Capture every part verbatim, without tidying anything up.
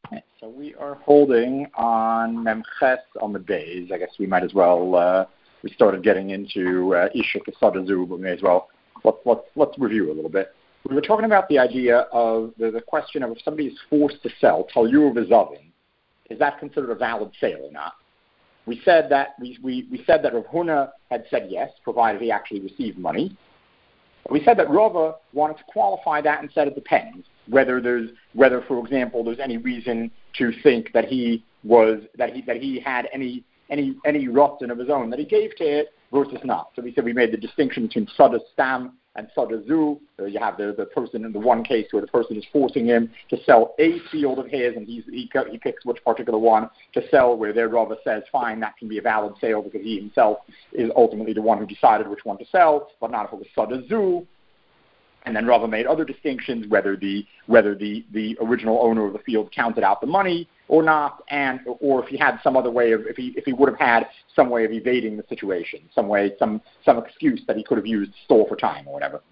Okay, so we are holding on Memches on the days. I guess we might as well, uh, we started getting into uh, Isha Kesadazu, but we may as well, let's, let's, let's review a little bit. We were talking about the idea of the, the question of if somebody is forced to sell Talyur V'Zavin, is that considered a valid sale or not? We said that we, we, we said that Rav Huna had said yes, provided he actually received money. We said that Rava wanted to qualify that and said it depends whether there's whether, for example, there's any reason to think that he was that he that he had any any any rotten of his own that he gave to it versus not. So we said we made the distinction between Sada Stam and Sada Zu. So you have the, the person in the one case where the person is forcing him to sell a field of his, and he's, he he picks which particular one to sell, where their Rava says, fine, that can be a valid sale because he himself is ultimately the one who decided which one to sell, but not if it was Sada Zu. And then Rava made other distinctions, whether the whether the, the original owner of the field counted out the money or not, and or if he had some other way of if he if he would have had some way of evading the situation, some way some some excuse that he could have used to stall for time or whatever.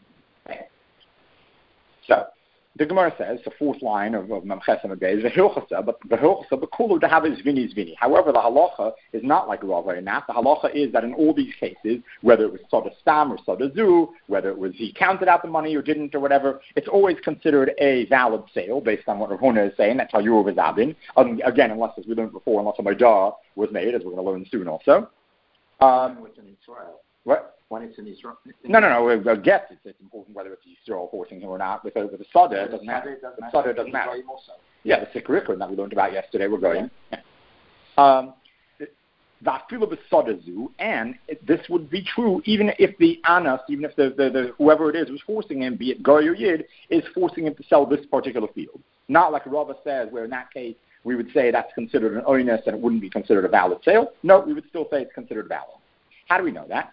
So the Gemara says, the fourth line of, of Memches Amagay is v'hilchasa, but v'hilchasa b'kulu to have is vini zvini. However, the halacha is not like Rava in that. The halacha is that in all these cases, whether it was Sada Stam or Sada Zu, whether it was he counted out the money or didn't or whatever, it's always considered a valid sale based on what Rav Huna is saying. That's how Talyur V'Zavin. Um, again, unless, as we learned before, unless a Maidah was made, as we're going to learn soon also. Um, what? When it's in Israel. No, no, no. I guess it's, it's important whether it's Yisrael forcing him or not. With a, with a Sada, it doesn't matter. The Sada doesn't matter. Yeah, the Sikh that we learned about yesterday, we're going. Yeah. Um, and it, this would be true even if the Anas, even if the, the, the whoever it is who's forcing him, be it Goy or Yid, is forcing him to sell this particular field. Not like Rava says, where in that case we would say that's considered an oinus and it wouldn't be considered a valid sale. No, we would still say it's considered valid. How do we know that?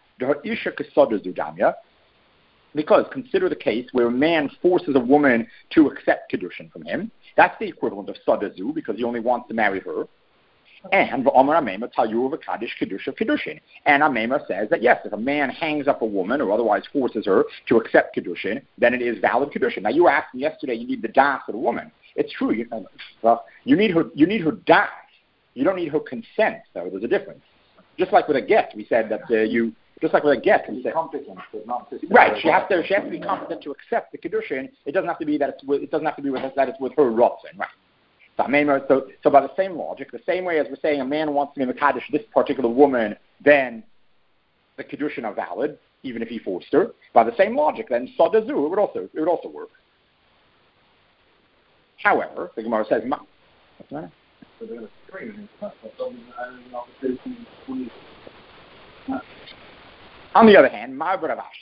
Because consider the case where a man forces a woman to accept Kedushin from him. That's the equivalent of Sadazu because he only wants to marry her. And V'Amar Amema Talyur V'Kadish Kedusha Kedushin. And Amema says that yes, if a man hangs up a woman or otherwise forces her to accept Kedushin, then it is valid Kedushin. Now you asked me yesterday, you need the das of the woman. It's true. You, well, you need her. You need her das. You don't need her consent. So there's a difference. Just like with a get, we said that uh, you. Just like with a get, we said, competent, but not right. She has to. She has to be competent to accept the kedushin. It doesn't have to be that it's. With, it doesn't have to be with that it's with her rotzen, right? So, so, so by the same logic, the same way as we're saying a man wants to be mekadesh this particular woman, then the kedushin are valid, even if he forced her. By the same logic, then sadazu it would also it would also work. However, the Gemara says, what's the matter? On the other hand, no,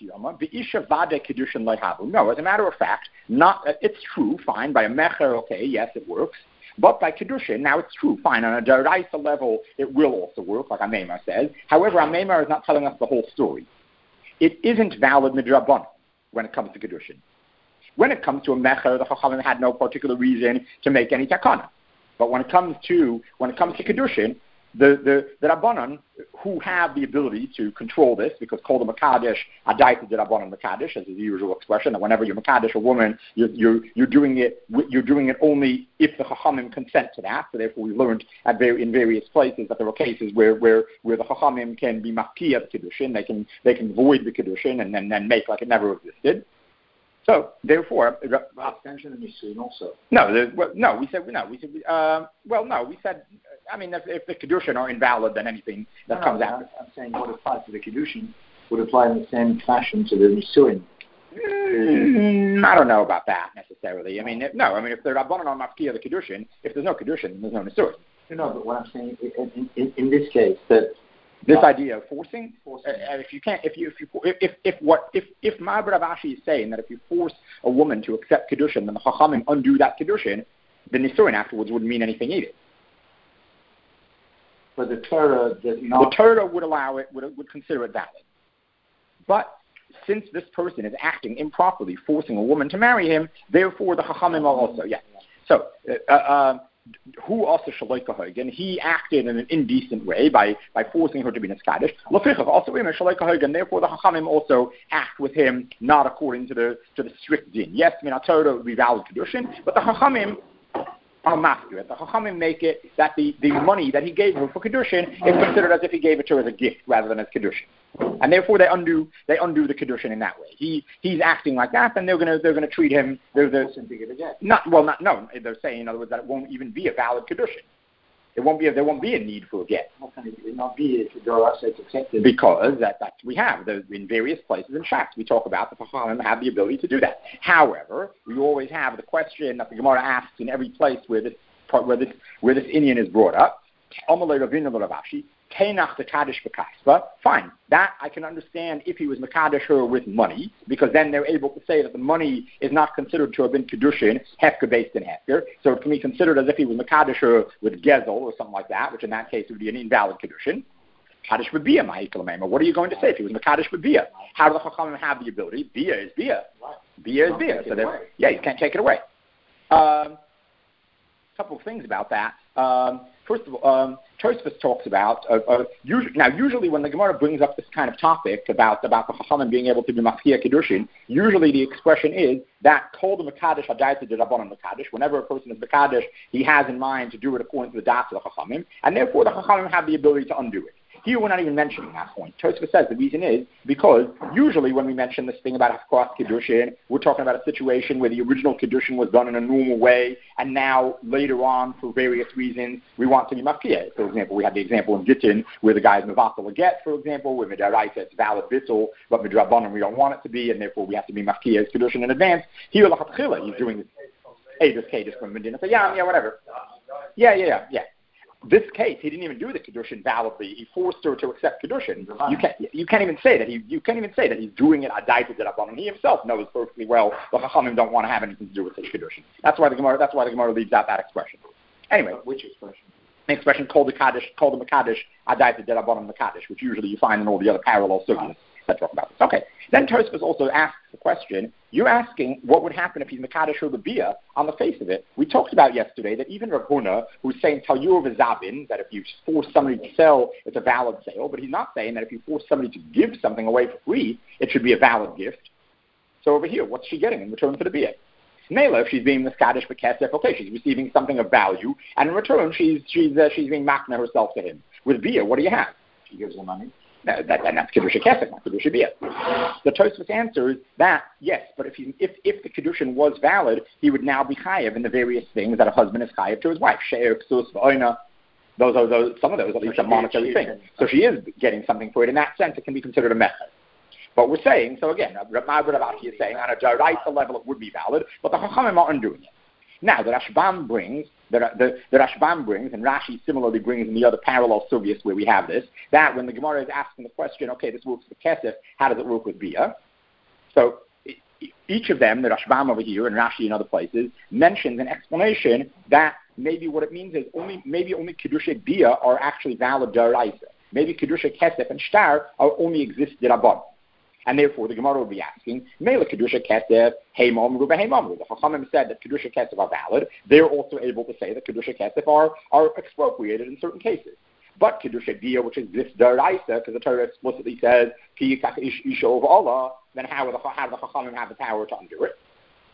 as a matter of fact, not it's true, fine, by a mecher, okay, yes, it works. But by Kedushin, now it's true, fine, on a Daraisa level, it will also work, like Amema says. However, Amema is not telling us the whole story. It isn't valid midrabanan when it comes to Kedushin. When it comes to a mecher, the Chachamim had no particular reason to make any takana. But when it comes to when it comes to Kedushin, the the, the Rabbanan who have the ability to control this, because called a Makadesh, Adaita de Rabbanan Makadesh, as is the usual expression, that whenever you're Makadesh a woman, you're, you're you're doing it you're doing it only if the Chachamim consent to that. So therefore, we learned at very, in various places that there are cases where where, where the Chachamim can be Mafkiya the Kedushin, they can they can void the Kedushin and then then make like it never existed. So therefore, uh, extension of Nisuin also. No, the, well, no, we said no. We said uh, well, no, we said. I mean, if, if the kedushin are invalid, then anything that no, comes no, after. I'm saying what applies to the kedushin would apply in the same fashion to the Nisuin. Mm, I don't know about that necessarily. I mean, if, no. I mean, if the rabbanon are mafkiya the kedushin, if there's no kedushin, there's no Nisuin. No, but what I'm saying in, in, in this case that. This uh, idea of forcing, forcing. Uh, if you can't, if you, if you, if if, if what, if if Ma'aber Rav Ashi is saying that if you force a woman to accept kedushin, then the chachamim undo that kedushin, the nisuin afterwards wouldn't mean anything either. But the Torah does not. The Torah would allow it, would would consider it valid, but since this person is acting improperly, forcing a woman to marry him, therefore the chachamim are also yes. So. Uh, uh, Who also shaloikahogan? He acted in an indecent way by, by forcing her to be niskadish. Lafichav also in a shaloikahogan. Therefore, the chachamim also act with him not according to the to the strict din. Yes, I mean, Torah would be valid kedushin, but the chachamim I'll master it. The Chachamim make it that the, the money that he gave her for Kedushin is considered as if he gave it to her as a gift rather than as Kedushin. And therefore they undo they undo the Kedushin in that way. He he's acting like that, and they're gonna they're gonna treat him they're, they're not well not no they're saying in other words that it won't even be a valid Kedushin. It won't be a, there won't be a need for a get. How can it not be if it's accepted? Because that, that we have the, in various places in Shas we talk about the Chachamim have the ability to do that. However, we always have the question that the Gemara asks in every place where this where this where this Inyan is brought up. Fine, that I can understand if he was Mekadesh her with money, because then they're able to say that the money is not considered to have been Kedushin, Hefker based in Hefker, so it can be considered as if he was Mekadesh her with Gezel or something like that, which in that case would be an invalid Kedushin. Kaddish would be a Ma'ikalamema. What are you going to say if he was Mekadesh with Bia? How do the Chachamim have the ability? Bia is Bia. Bia is Bia. So yeah, you can't take it away. Um, a couple of things about that. Um, first of all, um, Tosfos talks about uh, uh, usually, now. Usually, when the Gemara brings up this kind of topic about about the Chachamim being able to be Mafkia Kedushin, usually the expression is that Kol the Mekadesh Hadayta de Rabbanan Mekadesh. Whenever a person is Mekadesh, he has in mind to do it according to the Das of the Chachamim, and therefore the Chachamim have the ability to undo it. Here we're not even mentioning that point. Tosfos says the reason is because usually when we mention this thing about Hafkaras Kedushin, we're talking about a situation where the original Kedushin was done in a normal way, and now later on, for various reasons, we want to be Mafkiyah. For example, we had the example in Gittin where the guy is Mevatel a get, for example, where Midaraita it's valid Bittul, but Midrabanan we don't want it to be, and therefore we have to be Mafkiyah as Kedushin in advance. Here, Lachatchila, he's doing this Eidos Kedus from Medina. So yeah, yeah, whatever. Yeah, yeah, yeah, yeah. This case, he didn't even do the Kedushin validly. He forced her to accept Kedushin. You can't, you can't even say that he, you can't even say that he's doing it Adaita D'Rabbanan. He himself knows perfectly well the Chachamim don't want to have anything to do with such Kedushin. That's why the Gemara, that's why the Gemara leaves out that expression. Anyway, which expression? The expression called the Kaddish, called the Mekadesh Adaita D'Rabbanan Mekadesh, which usually you find in all the other parallel sugyas that talk about this. Okay. Then Tosfos also asks the question, you're asking what would happen if he's Mekadesh or the Bia on the face of it. We talked about yesterday that even Rav Huna, who's saying Talyur v'Zabin, that if you force somebody to sell, it's a valid sale, but he's not saying that if you force somebody to give something away for free, it should be a valid gift. So over here, what's she getting in return for the Bia? Mela, if she's being Miskadesh for Kesef, okay, she's receiving something of value, and in return, she's she's uh, she's being Makna herself to him. With Bia, what do you have? She gives the money. That, that, and that's Kedusha Kesef, not Kedusha Bia. The Tosfos answers that, yes, but if, he, if if the Kedushin was valid, he would now be chayav in the various things that a husband is chayav to his wife. She'er, Ksus, V'oina, those are those, some of those, at least a monetary thing. So she is getting something for it. In that sense, it can be considered a mecher. But we're saying, so again, Rav Ashi is saying, on a Daraisa level it would be valid, but the Chachamim are undoing it. Now, the Rashbam brings, the, the, the Rashbam brings, and Rashi similarly brings in the other parallel sugyas where we have this, that when the Gemara is asking the question, okay, this works with Kesef, how does it work with Bia? So each of them, the Rashbam over here and Rashi in other places, mentions an explanation that maybe what it means is only maybe only Kedusha Bia are actually valid Daraisa. Maybe Kedusha Kesef and Shtar are only exist D'Rabbanan. And therefore, the Gemara will be asking, Mela Kedusha Kesef, Heimam, Ruba Heimam. The Chachamim said that Kedusha Kesef are valid. They're also able to say that Kedusha Kesef are, are expropriated in certain cases. But Kedusha Bia, which is this Daraisa, because the Torah explicitly says, Ki Yikach Isha over Allah, then how do the, how do the Chachamim have the power to undo it?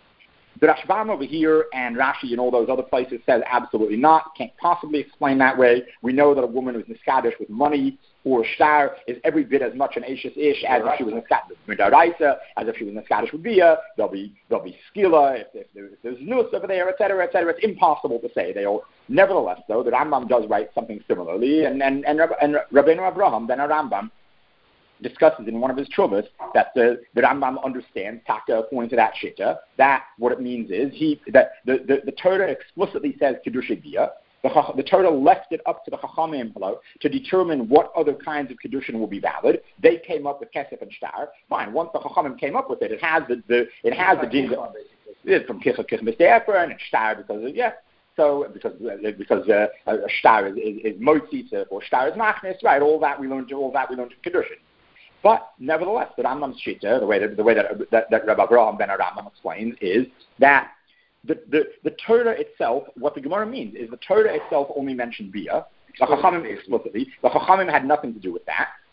The Rashbam over here and Rashi and all those other places says absolutely not. Can't possibly explain that way. We know that a woman who's Niskadish with money or shtar is every bit as much an Ashes Ish as if she was Niskadish with Daraisa, as if she was Niskadish with Bia. There'll be there'll be skila if, if, there, if there's nus over there, et cetera, et cetera. It's impossible to say. They all. Nevertheless, though, the Rambam does write something similarly, and and and, and Rabbeinu Abraham, then a Rambam, discusses in one of his chuvas that the, the Rambam understands, taka, according to that shitta, that what it means is he that the, the, the Torah explicitly says Kedusha Bia. The, the Torah left it up to the Chachamim to determine what other kinds of Kedushin will be valid. They came up with Kesef and Shtar. Fine, once the Chachamim came up with it, it has the, the it has the din from Kicha Kicha Mister and Shtar because of, yeah. So because because uh, uh, Shtar is is, is Motzi or Shtar is Machnes, right? All that we learned, all that we learned in Kedushin. But nevertheless, the Rambam's shita, the way that the way that that, that Rabbi Abraham ben Rambam explains, is that the, the the Torah itself, what the Gemara means is the Torah itself only mentioned Bia. The Chachamim explicitly. The Chachamim had nothing to do with that.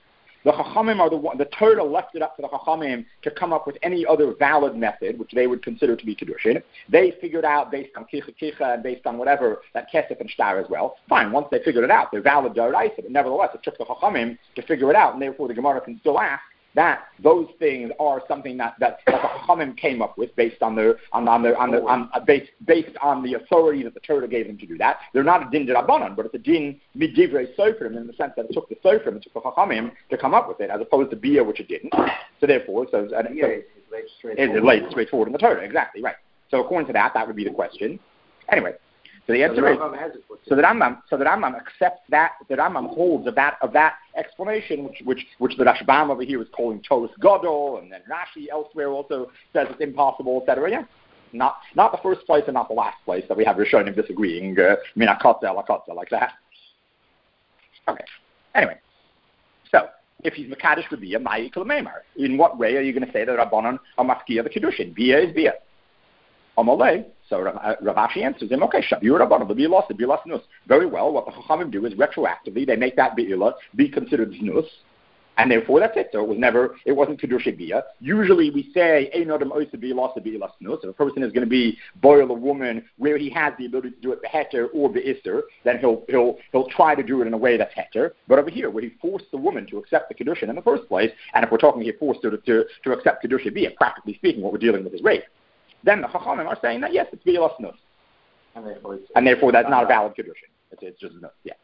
The Chachamim are the one, the Torah left it up to the Chachamim to come up with any other valid method, which they would consider to be Kedushin. They figured out based on Kicha Kicha and based on whatever, that Kesef and Shtar as well. Fine, once they figured it out, they're valid D'oraisa, but nevertheless, it took the Chachamim to figure it out, and therefore the Gemara can still ask that those things are something that, that, that the Chachamim came up with based on their on on their on the on uh, based based on the authority that the Torah gave them to do that. They're not a din d'Rabbanan, but it's a din midivrei sofrim in the sense that it took the sofrim, it took the Chachamim to come up with it, as opposed to Bia, which it didn't. So therefore, so, and, yeah, so it's it's laid straightforward in the Torah, exactly right. So according to that, that would be the question. Anyway. So the answer is, so the Rambam, so the Rambam accepts that, the Rambam holds of that, of that explanation, which, which, which the Rashbam over here is calling Toros Gadol, and then Rashi elsewhere also says it's impossible, et cetera. Yeah, not, not the first place and not the last place that we have Rishonim disagreeing, uh, mina kotza, la kotza, like that. Okay. Anyway, so if he's Mekadosh with Bia, Ma'i K'Lamemar, in what way are you going to say that Rabbanon are Mafkia the Kedushin? Bia is Bia. Amalei. So Rav Ashi answers him, okay, Shabir Rabbanon, the Bi'elah, the Bi'elah Znus. Very well, what the Chachamim do is retroactively, they make that Bi'elah be considered Znus, and therefore that's it. So it was never, it wasn't Kedusha Bia. Usually we say, Ein Adam Ois the Bi'elah, the Bi'elah Znus. If a person is going to be boil a woman where he has the ability to do it Beheter or Be'isser, then he'll, he'll, he'll try to do it in a way that's Heter. But over here, where he forced the woman to accept the Kedushin in the first place, and if we're talking he forced her to, to, to accept Kedusha Bia, practically speaking, what we're dealing with is rape. Then the Chachamim are saying that, yes, it's Bi'elah Znus. And therefore, and therefore that's not a valid Kedushin. It's, it's just Znus, yeah.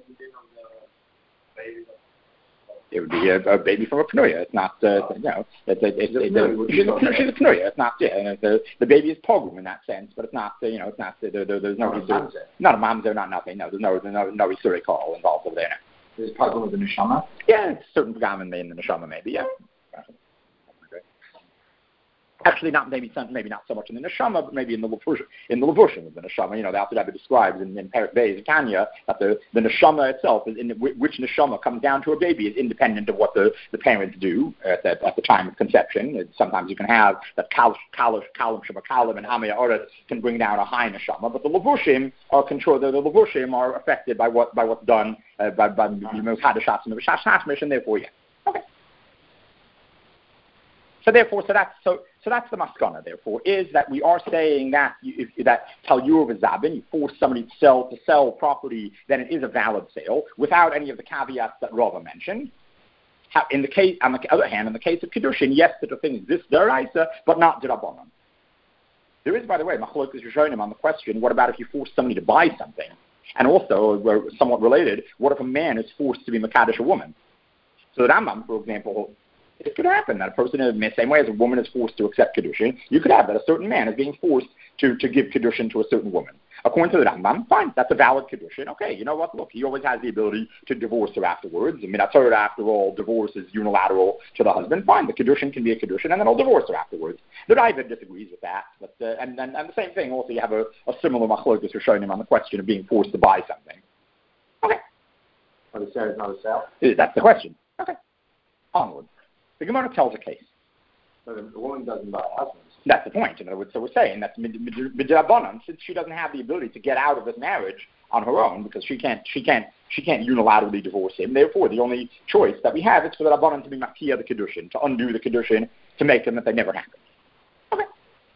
It would be a, a baby from a Pnuya. It's not, uh, you know, it's a, it's, it's a, she's, a, she's a Pnuya. It's not, yeah, the, the baby is Pogrom in that sense, but it's not, uh, you know, it's not, there, there, there's no, not, not a mamzer, not nothing, no, there's no, there's no, no Isuri call involved over there. There's Pogrom with the Neshama? Yeah, it's certain Pogrom in the Neshama maybe, yeah. Actually, not maybe maybe not so much in the neshama, but maybe in the levushim, in the levushim of the neshama. You know, the Alter Rebbe describes in, in Perek Beis of Tanya that the, the neshama itself, is in the, which neshama comes down to a baby, is independent of what the, the parents do at the, at the time of conception. And sometimes you can have that kalish, kalish, kalim, shabakalim, and hamaya oret can bring down a high neshama, but the levushim are controlled. The, the levushim are affected by what by what's done uh, by by the hadashas and the shashmish, and therefore, yeah, okay. So therefore, so that's so. So that's the maskana, therefore, is that we are saying that you, if, that Talyur v'Zabin, you force somebody to sell to sell property, then it is a valid sale without any of the caveats that Rava mentioned. How, in the case, on the other hand, in the case of Kedushin, yes, the thing is this deraisa, but not d'Rabbanan. There is, by the way, Machlokes Rishonim on the question: what about if you force somebody to buy something? And also, we're somewhat related, what if a man is forced to be Mekadosh a woman? So the Rambam, for example. It could happen that a person, in the same way as a woman is forced to accept Kedushin, you could have that a certain man is being forced to, to give Kedushin to a certain woman. According to the Rambam, fine, that's a valid Kedushin. Okay, you know what, look, he always has the ability to divorce her afterwards. I mean, Torah, after all, divorce is unilateral to the husband. Fine, the Kedushin can be a Kedushin, and then he'll divorce her afterwards. The Raiva disagrees with that, but uh, and, and, and the same thing, also you have a, a similar machlokes for showing him on the question of being forced to buy something. Okay. But the sale is not a sale? That's the question. Okay. Onward. The Gemara tells a case. So the, the woman doesn't buy a husband. That's the point. In other words, so we're saying that midrabanan, since she doesn't have the ability to get out of this marriage on her own, because she can't, she can't, she can't unilaterally divorce him. Therefore, the only choice that we have is for the rabbanan to be makia the kedushin, to undo the kedushin, to make them that they never happened. Okay.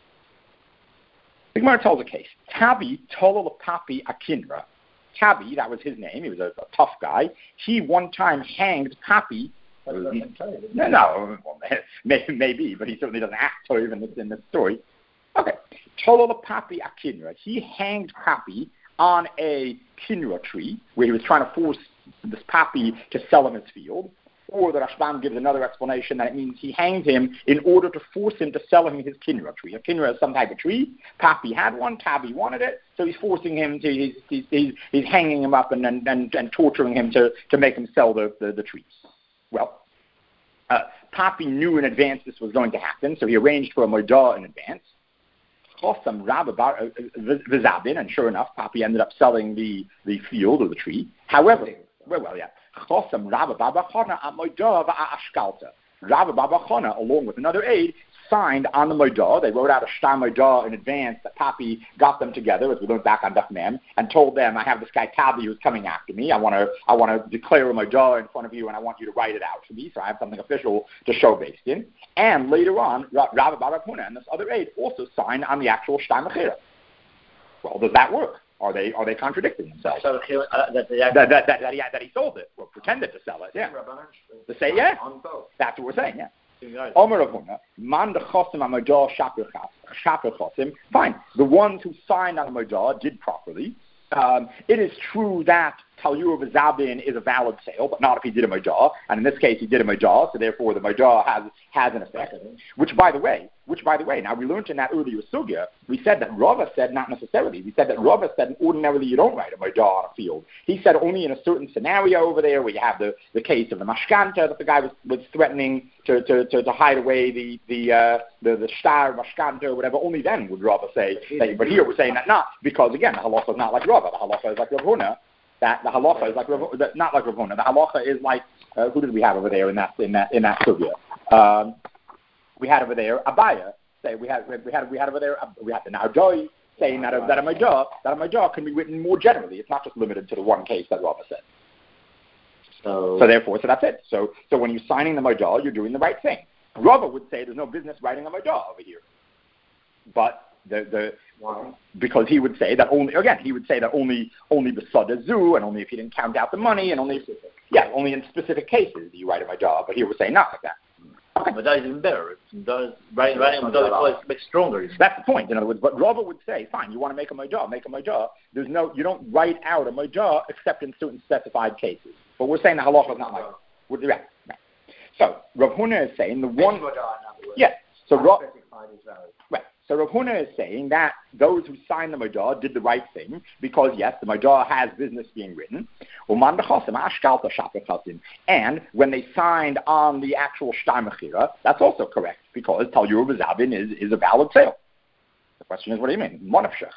The Gemara tells a case. Tabi tolol papi akinra. Tabi, that was his name. He was a, a tough guy. He one time hanged Papi. No, no, well, maybe, maybe, but he certainly doesn't act so even in this story. Okay. Tolol Papi Akinra. He hanged Papi on a kinra tree where he was trying to force this Papi to sell him his field. Or the Rashbam gives another explanation that it means he hanged him in order to force him to sell him his kinra tree. A kinra is some type of tree. Papi had one. Tabi wanted it. So he's forcing him to, he's, he's, he's, he's hanging him up and, and, and, and torturing him to, to make him sell the, the, the trees. Well, uh, Papi knew in advance this was going to happen, so he arranged for a moedah in advance. Chosam Rabba V'Zabin, and sure enough, Papi ended up selling the, the field or the tree. However, well, well yeah, Chosam Rabba Baba Chana at moedah v'ashkalta. Rabba Baba Chana, along with another aide, signed on the Modah. They wrote out a Shtar Modah in advance that Papi got them together, as we learned back on Daf Mem, and told them, I have this guy Tavi who's coming after me. I want to I want to declare a Modah in front of you, and I want you to write it out for me, so I have something official to show based in. And later on, Rav Bar Rav Huna and this other aide also signed on the actual Shtar Mechira. Well, does that work? Are they are they contradicting themselves? So, uh, that, that, that, that, that, that, he, that he sold it, or pretended to sell it, yeah. To say, yeah, that's what we're saying, yeah. Omer Rav Huna, man dechosim ha-modah shaper chosim. Fine, the ones who signed on the Modah did properly. Um, it is true that Talur V'Zabin is a valid sale, but not if he did a Modah. And in this case, he did a Modah, so therefore the Modah has has an effect. Which, by the way, which by the way, now we learned in that earlier sugya, we said that Rava said not necessarily. We said that Rava said ordinarily you don't write a Modah on a field. He said only in a certain scenario over there where you have the, the case of the mashkanta that the guy was, was threatening to, to, to, to hide away the the uh, the, the shtar mashkanta or whatever. Only then would Rava say that. But here we're saying that not because again the halacha is not like Rava. The halacha is like Rav Huna. That the halacha is like not like Rav Huna. The halacha is like uh, who did we have over there in that in that in that sugya? Um, we had over there Abaya say we had we had we had over there we had the Naujoi saying that a, that a Modah that a Modah can be written more generally. It's not just limited to the one case that Rava said. So, so therefore, so that's it. So so when you're signing the Modah, you're doing the right thing. Rava would say there's no business writing a Modah over here, but the the Wow. Because he would say that only again he would say that only only the Sadazu and only if you didn't count out the money and only yeah only in specific cases do you write a Modah, but here we're saying not like that. Okay. But that is even better. It does writing writing a Modah makes stronger. That's the point. In other words, but Rava would say, fine, you want to make a Modah, make a Modah. There's no you don't write out a Modah except in certain specified cases. But we're saying the halacha is not like that. Yeah, right. So Rav Huna is saying the one yeah. So Rav right. So Rav Huna is saying that those who signed the Modah did the right thing because, yes, the Modah has business being written. And when they signed on the actual Shtar Mechira, that's also correct because Talur V'Zabin is, is a valid sale. The question is, what do you mean?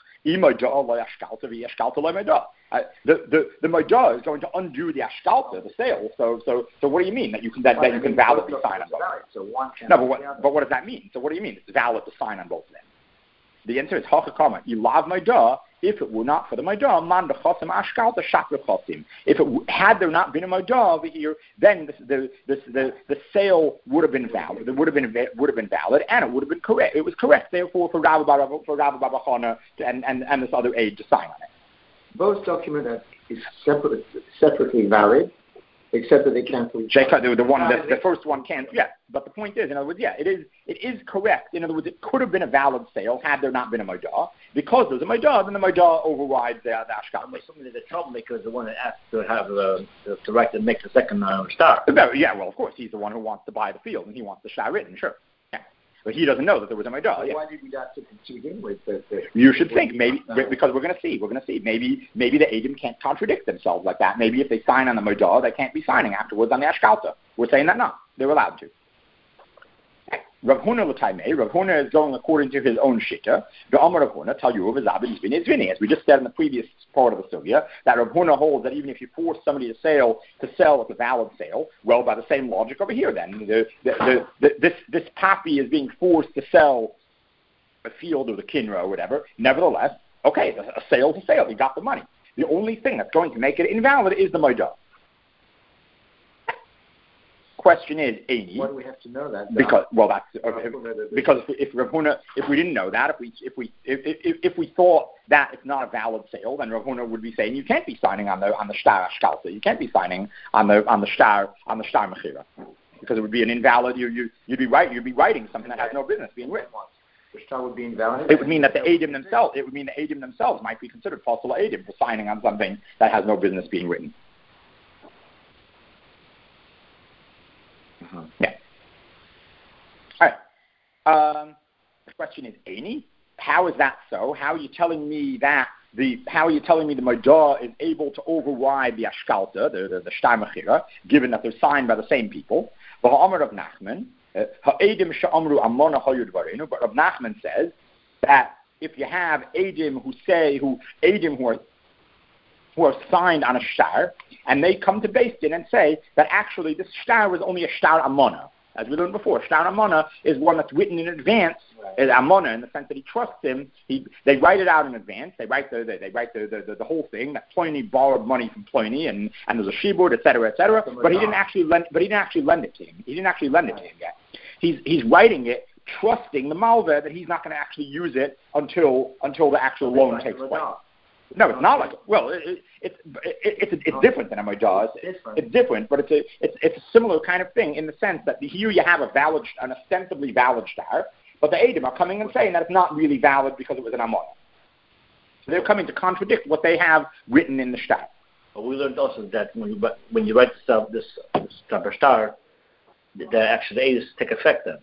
Uh, the the the Modah is going to undo the ashkalta, the sale. So so so what do you mean that you can that, that you can validly sign on both? So one no, but what but what does that mean? So what do you mean it's valid to sign on both of them? The answer is hachakama. Ilav Modah. If it were not for the Modah, man dechosim ashkalta shakra chosim. If it had there not been a Modah over here, then the the, the the the sale would have been valid. It would have been would have been valid, and it would have been correct. It was correct, therefore, for Rav Bar for Rav Bar Chana and and and this other aide to sign on it. Both documents is separate, separately valid, except that they cancel each other. The, the one, the, the first one can't. Yeah, but the point is, in other words, yeah, it is it is correct. In other words, it could have been a valid sale had there not been a Modah. Because there's a Modah, then the Modah overrides the, the ashkalta. There's a troublemaker is the one that asked to have the, the, the right to make the second uh, star. Yeah, well, of course, he's the one who wants to buy the field and he wants the shtar written. Sure. But he doesn't know that there was a Modah. So yeah. Why did we not to begin with? The, the, you should think maybe because we're going to see. We're going to see maybe maybe the Eidim can't contradict themselves like that. Maybe if they sign on the Modah, they can't be signing afterwards on the ashkalta. We're saying that no, they're allowed to. Rav Huna l'taimei. Rav Huna is going according to his own shita. The Amar Rav Huna Talur V'Zabin Zvini Zvini. As we just said in the previous part of the sugya, that Rav Huna holds that even if you force somebody to sell to sell it's a valid sale. Well, by the same logic over here, then the, the, the, the, this this papi is being forced to sell a field or the kinra or whatever. Nevertheless, okay, a, a sale is a sale. He got the money. The only thing that's going to make it invalid is the Modah. Question is, Amy. Why do we have to know that? Because well, that's okay, because if, if Rav Huna, if we didn't know that, if we if we if, if, if we thought that it's not a valid sale, then Rav Huna would be saying you can't be signing on the on the shtar ashkalta, you can't be signing on the on the shtar on the shtar mechira, because it would be an invalid. You you you'd be right. You'd be writing something that has no business being written. The shtar would be invalid. It would mean that the Eidim themselves. It would mean the Eidim themselves might be considered possible Eidim for signing on something that has no business being written. Uh-huh. Yeah. All right. Um, the question is, Amy, how is that so? How are you telling me that the? How are you telling me the Modah is able to override the ashkalta, the the, the shtar mechira, given that they're signed by the same people? But Rav Nachman, ha'edim she'amru amona hayud barenu. But Rav Nachman says that if you have edim who say who edim who are who are signed on a shtar, and they come to Beis Din and say that actually this shtar was only a shtar amona. as we learned before. Shtar Amona is one that's written in advance. Right. Amona, in the sense that he trusts him. He, they write it out in advance. They write the, they, they write the, the, the, the whole thing. That Pliny borrowed money from Pliny, and, and there's a shibud, et cetera, et cetera. But he didn't actually lend. But he didn't actually lend it to him. He didn't actually lend it to him yet. He's he's writing it, trusting the malveh that he's not going to actually use it until until the actual loan takes place. No, it's not like well, it, it, it's it, it's it's different than a midah. It's, it's different, but it's a it's it's a similar kind of thing in the sense that here you have a valid, an ostensibly valid shtar, but the Eidim are coming and saying that it's not really valid because it was an amona. So they're coming to contradict what they have written in the shtar. But we learned also that when you when you write this this, this type of shtar, the actual Eidim take effect then.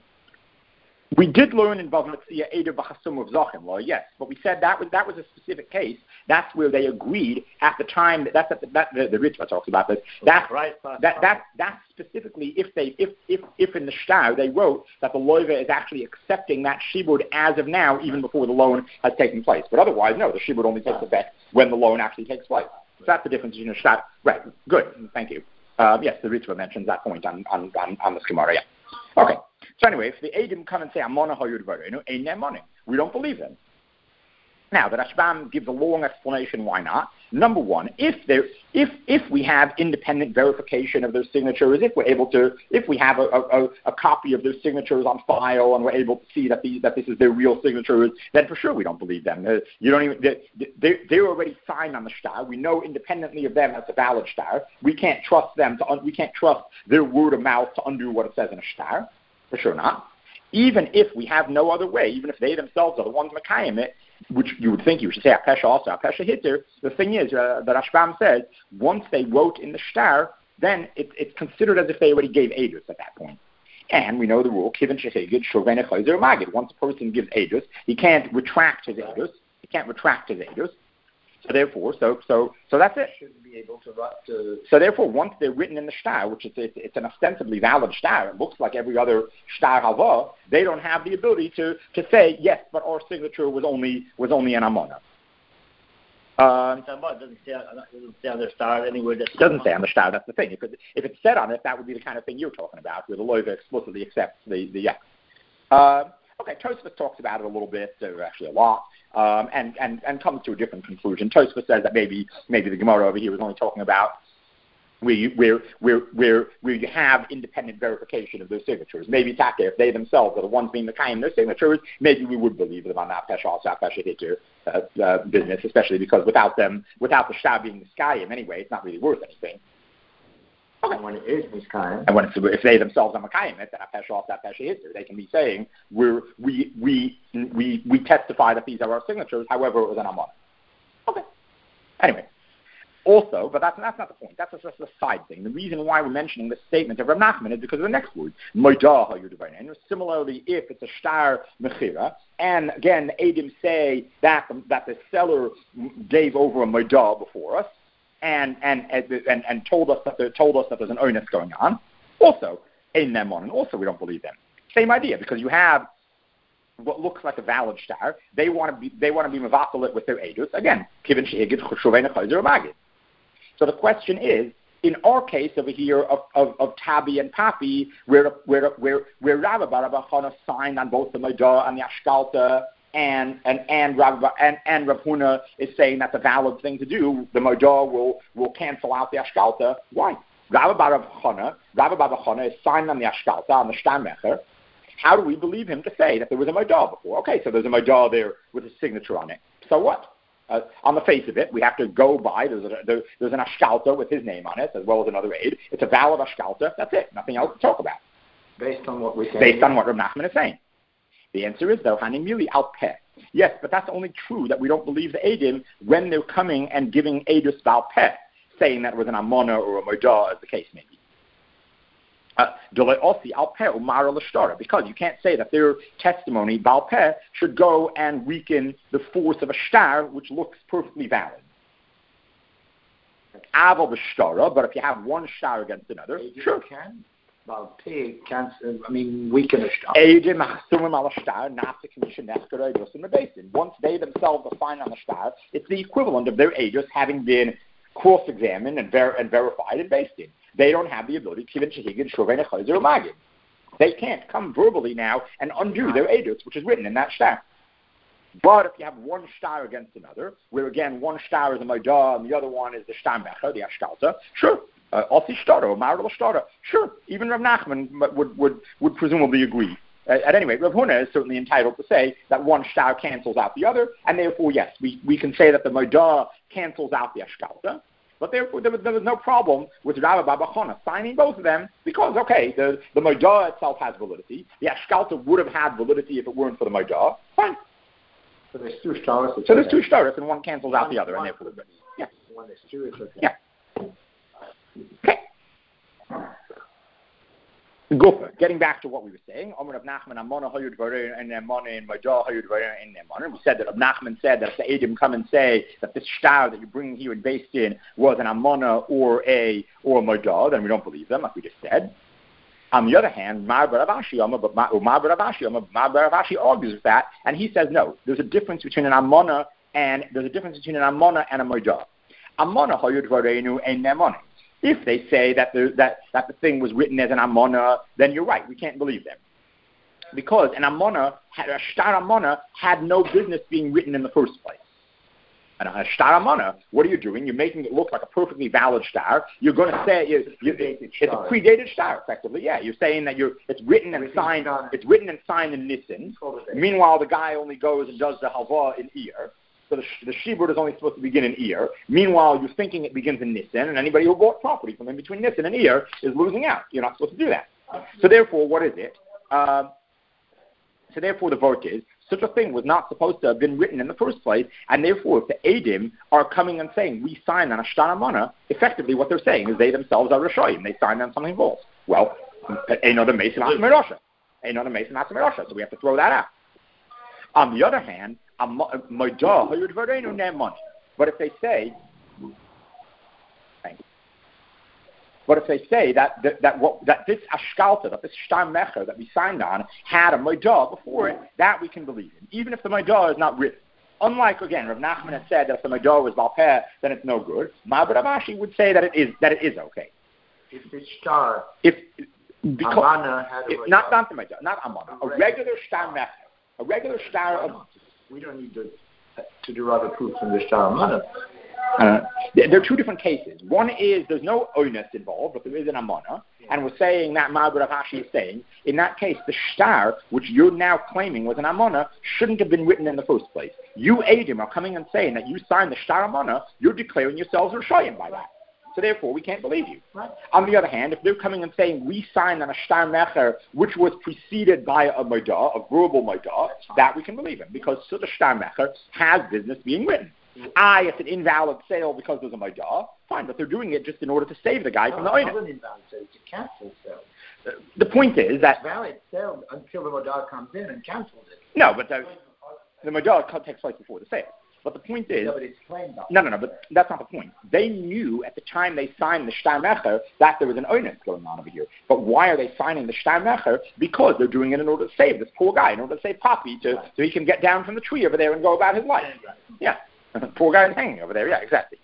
We did learn in Bava Metzia Eidim B'Chasum of Zachim law, yes, but we said that was that was a specific case. That's where they agreed at the time. That, that's at the, that the, the Ritva talks about this. That's right. That that that's specifically if they if if if in the shtar they wrote that the loiva is actually accepting that shibud as of now, even before the loan has taken place. But otherwise, no, the shibud only takes effect when the loan actually takes place. So that's the difference between a shtar. Right. Good. Thank you. Uh, yes, the Ritva mentions that point on on on, on the Gemara. Yeah. Okay. So anyway, if the Eidim come and say, Amona hayud varenu, ain't them money. We don't believe them. Now, the Rashbam gives a long explanation why not. Number one, if there, if if we have independent verification of those signatures, if we're able to, if we have a, a, a copy of those signatures on file and we're able to see that these that this is their real signatures, then for sure we don't believe them. Uh, you don't even they they're already signed on the shtar. We know independently of them that's a valid shtar. We can't trust them to un, we can't trust their word of mouth to undo what it says in a shtar. For sure not. Even if we have no other way, even if they themselves are the ones makayim it, which you would think you should say Apesha also, Apesha Hitter, the thing is, uh, the Rashbam says, once they wrote in the shtar, then it, it's considered as if they already gave edus at that point. And we know the rule, Kivin Shechegid, Shoven Echayzer Magid. Once a person gives edus, he can't retract his edus. He can't retract his edus. So therefore, so so so that's it. Shouldn't be able to, to so therefore, once they're written in the shtar, which is it's, it's an ostensibly valid shtar, it looks like every other shtar hava, they don't have the ability to, to say yes, but our signature was only was only an amona. Um, it doesn't say, doesn't say on the shtar anywhere. It doesn't say on the shtar. That's the thing. If it, if it's said on it, that would be the kind of thing you're talking about, where the loiva explicitly accepts the the yes. Uh, okay, Tosfos talks about it a little bit, or actually a lot. Um, and, and, and comes to a different conclusion. Tosfos says that maybe maybe the Gemara over here was only talking about where you, where, where, where, where you have independent verification of those signatures. Maybe Taka, if they themselves are the ones being the kind of their signatures, maybe we would believe them on that Pesha also Pesha Hitter uh, uh, business, especially because without them, without the Shah being the Skayim anyway, it's not really worth anything. Okay. And when it is Miskayim, and when it's, if they themselves are Makayim it, then Apesha off that Pesha Hitter, they can be saying we're, we we we we testify that these are our signatures. However, it was an Amon. Okay. Anyway, also, but that's that's not the point. That's just a side thing. The reason why we're mentioning this statement of Rav Nachman is because of the next word, Moidah HaYudabayin. Similarly, if it's a shtar mechira, and again, the Eidim say that the, that the seller gave over a Moidah before us. And and, and and told us that they told us that there's an onus going on. Also, in them on, and also we don't believe them. Same idea, because you have what looks like a valid shtar. They want to be they want to be mevatel with their edus again. Kivin sheigid chushuvein chayzer magid. So the question is, in our case over here of, of, of Tabi and Papi, where where where where Rabbi Bar Chana signed on both the Moidah and the Ashkalta. And and and Rav and, and Rav Huna is saying that's a valid thing to do. The Modah will will cancel out the Ashkalta. Why? Rav Bar Chana, Rav Bar Chana is signed on the Ashkalta on the Shtar Mecher. How do we believe him to say that there was a Modah before? Okay, so there's a Modah there with a signature on it. So what? Uh, on the face of it, we have to go by. There's, a, there, there's an Ashkalta with his name on it, as well as another aid. It's a valid Ashkalta. That's it. Nothing else to talk about. Based on what we say. Based on what Rav Nachman is saying. The answer is, though, Hanimili al peh. Yes, but that's only true that we don't believe the Eidim when they're coming and giving Eidus bal peh, saying that it was an Amona or a Modah, as the case may be. Because you can't say that their testimony, bal peh, should go and weaken the force of a shtar, which looks perfectly valid. Aval b'shtara, but if you have one shtar against another, Eidim sure. Can. Well, pig can't, I mean, weaken a shtar. Once they themselves are signed on the shtar, it's the equivalent of their edus having been cross-examined and, ver- and verified and based in. They don't have the ability to They can't come verbally now and undo their edus, which is written in that shtar. But if you have one shtar against another, where again one shtar is a Maidah and the other one is the shtar mecher, the ashkalta, sure. Also shtar or marital shtar, sure. Even Rav Nachman would, would, would presumably agree. Uh, at any rate, Rav Huna is certainly entitled to say that one shtar cancels out the other, and therefore, yes, we, we can say that the Maidah cancels out the ashkalta. But therefore, there was, there was no problem with Rabbi Bar Chana signing both of them because, okay, the, the Maidah itself has validity. The ashkalta would have had validity if it weren't for the Maidah. Fine. So there's two shtaros. So there's two shtaros, and one cancels out the other, and therefore, yeah. One is two. Okay. Yeah. Okay. Gufa. Getting back to what we were saying, Omer of Nachman, Amona Hayud Varer, and Amona and Maidah Hayud Varer, and Amona. We said that Rav Nachman said that if the Eidim come and say that this shtar that you're bringing here and based in was an Amona or a or a Maidah, then we don't believe them, like we just said. On the other hand, Mar Bar Avashi, but Mar Bar Avashi, Mar Bar Avashi argues with that, and he says no. There's a difference between an Amona and there's a difference between an Amona and a Maidah. Amona Hayud Vareinu and Amona. If they say that the, that, that the thing was written as an Amona, then you're right. We can't believe them. Because an Amona, a shtar Amona, had no business being written in the first place. And a shtar Amona, what are you doing? You're making it look like a perfectly valid shtar. You're going to say you, you, it's a predated shtar, effectively. Yeah, you're saying that you're it's written and signed. It's written and signed in Nisan. Meanwhile, the guy only goes and does the halva in Iyar. So the, the shibud is only supposed to begin in Iyar. Meanwhile, you're thinking it begins in Nisan, and anybody who bought property from in between Nisan and Iyar is losing out. You're not supposed to do that. So therefore, what is it? Um, so therefore, the vote is, such a thing was not supposed to have been written in the first place, and therefore, if the Eidim are coming and saying, we sign on a shtar amana, effectively what they're saying is they themselves are Rishoyim. They signed on something false. Well, ain't other Mason Asmer Ain't other Mason Asmer so we have to throw that out. On the other hand, but if they say, but if they say that that, that, what, that this ashkalta, that this shtar mecher that we signed on had a maidah before it, that we can believe in, even if the maidah is not written. Unlike again, Rav Nachman had said that if the maidah was balpeh, then it's no good. Ma Rav Ashi would say that it is that it is okay. If the shtar, if because amana had a if, not not the maidah, not amana, a regular shtar mecher, a regular shtar of. We don't need to to derive a proof from the shtar amana. Uh, there are two different cases. One is there's no onus involved, but there is an amana, yeah. And we're saying that Ma'abur Rav is saying, in that case, the shtar, which you're now claiming was an amana, shouldn't have been written in the first place. You, Eidim, are coming and saying that you signed the shtar amana, you're declaring yourselves Rishoyim by that. So therefore, we can't believe you. Right. On the other hand, if they're coming and saying we signed on a shtar mecher, which was preceded by a maidah, a verbal maidah, that we can believe in, because such a shtar mecher has business being written. I, it's an invalid sale because there's a maidah, fine, but they're doing it just in order to save the guy no, from the oinah. It's not an invalid sale, it's a cancelled sale. Uh, the point is that... It's valid sale until the maidah comes in and cancels it. No, but the, the maidah takes place before the sale. But the point is... No, but it's claimed no, no, no, but that's not the point. They knew at the time they signed the shtar mecher that there was an oinah going on over here. But why are they signing the shtar mecher? Because they're doing it in order to save this poor guy, in order to save Poppy, to, so he can get down from the tree over there and go about his life. Yeah. Poor guy is hanging over there. Yeah, exactly.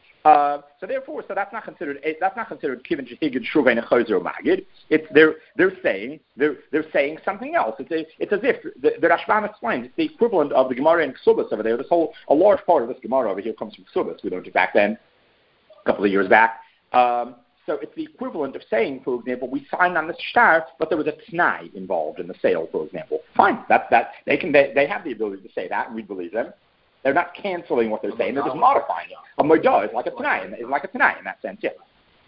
Uh, so therefore, so that's not considered. That's not considered kivin shehigid shuvay nechozer or magid. It's they're they're saying they're they're saying something else. It's a, it's as if the, the Rashbam explains it's the equivalent of the Gemara in Ksubas over there. This whole a large part of this Gemara over here comes from Ksubas. We learned it back then, a couple of years back. Um, so it's the equivalent of saying, for example, we signed on this shtar, but there was a t'nai involved in the sale, for example. Fine, that's that. They can they, they have the ability to say that, and we believe them. They're not canceling what they're saying; they're just modifying it. A maidah is like a t'nai, is like a t'nai in that sense, yeah.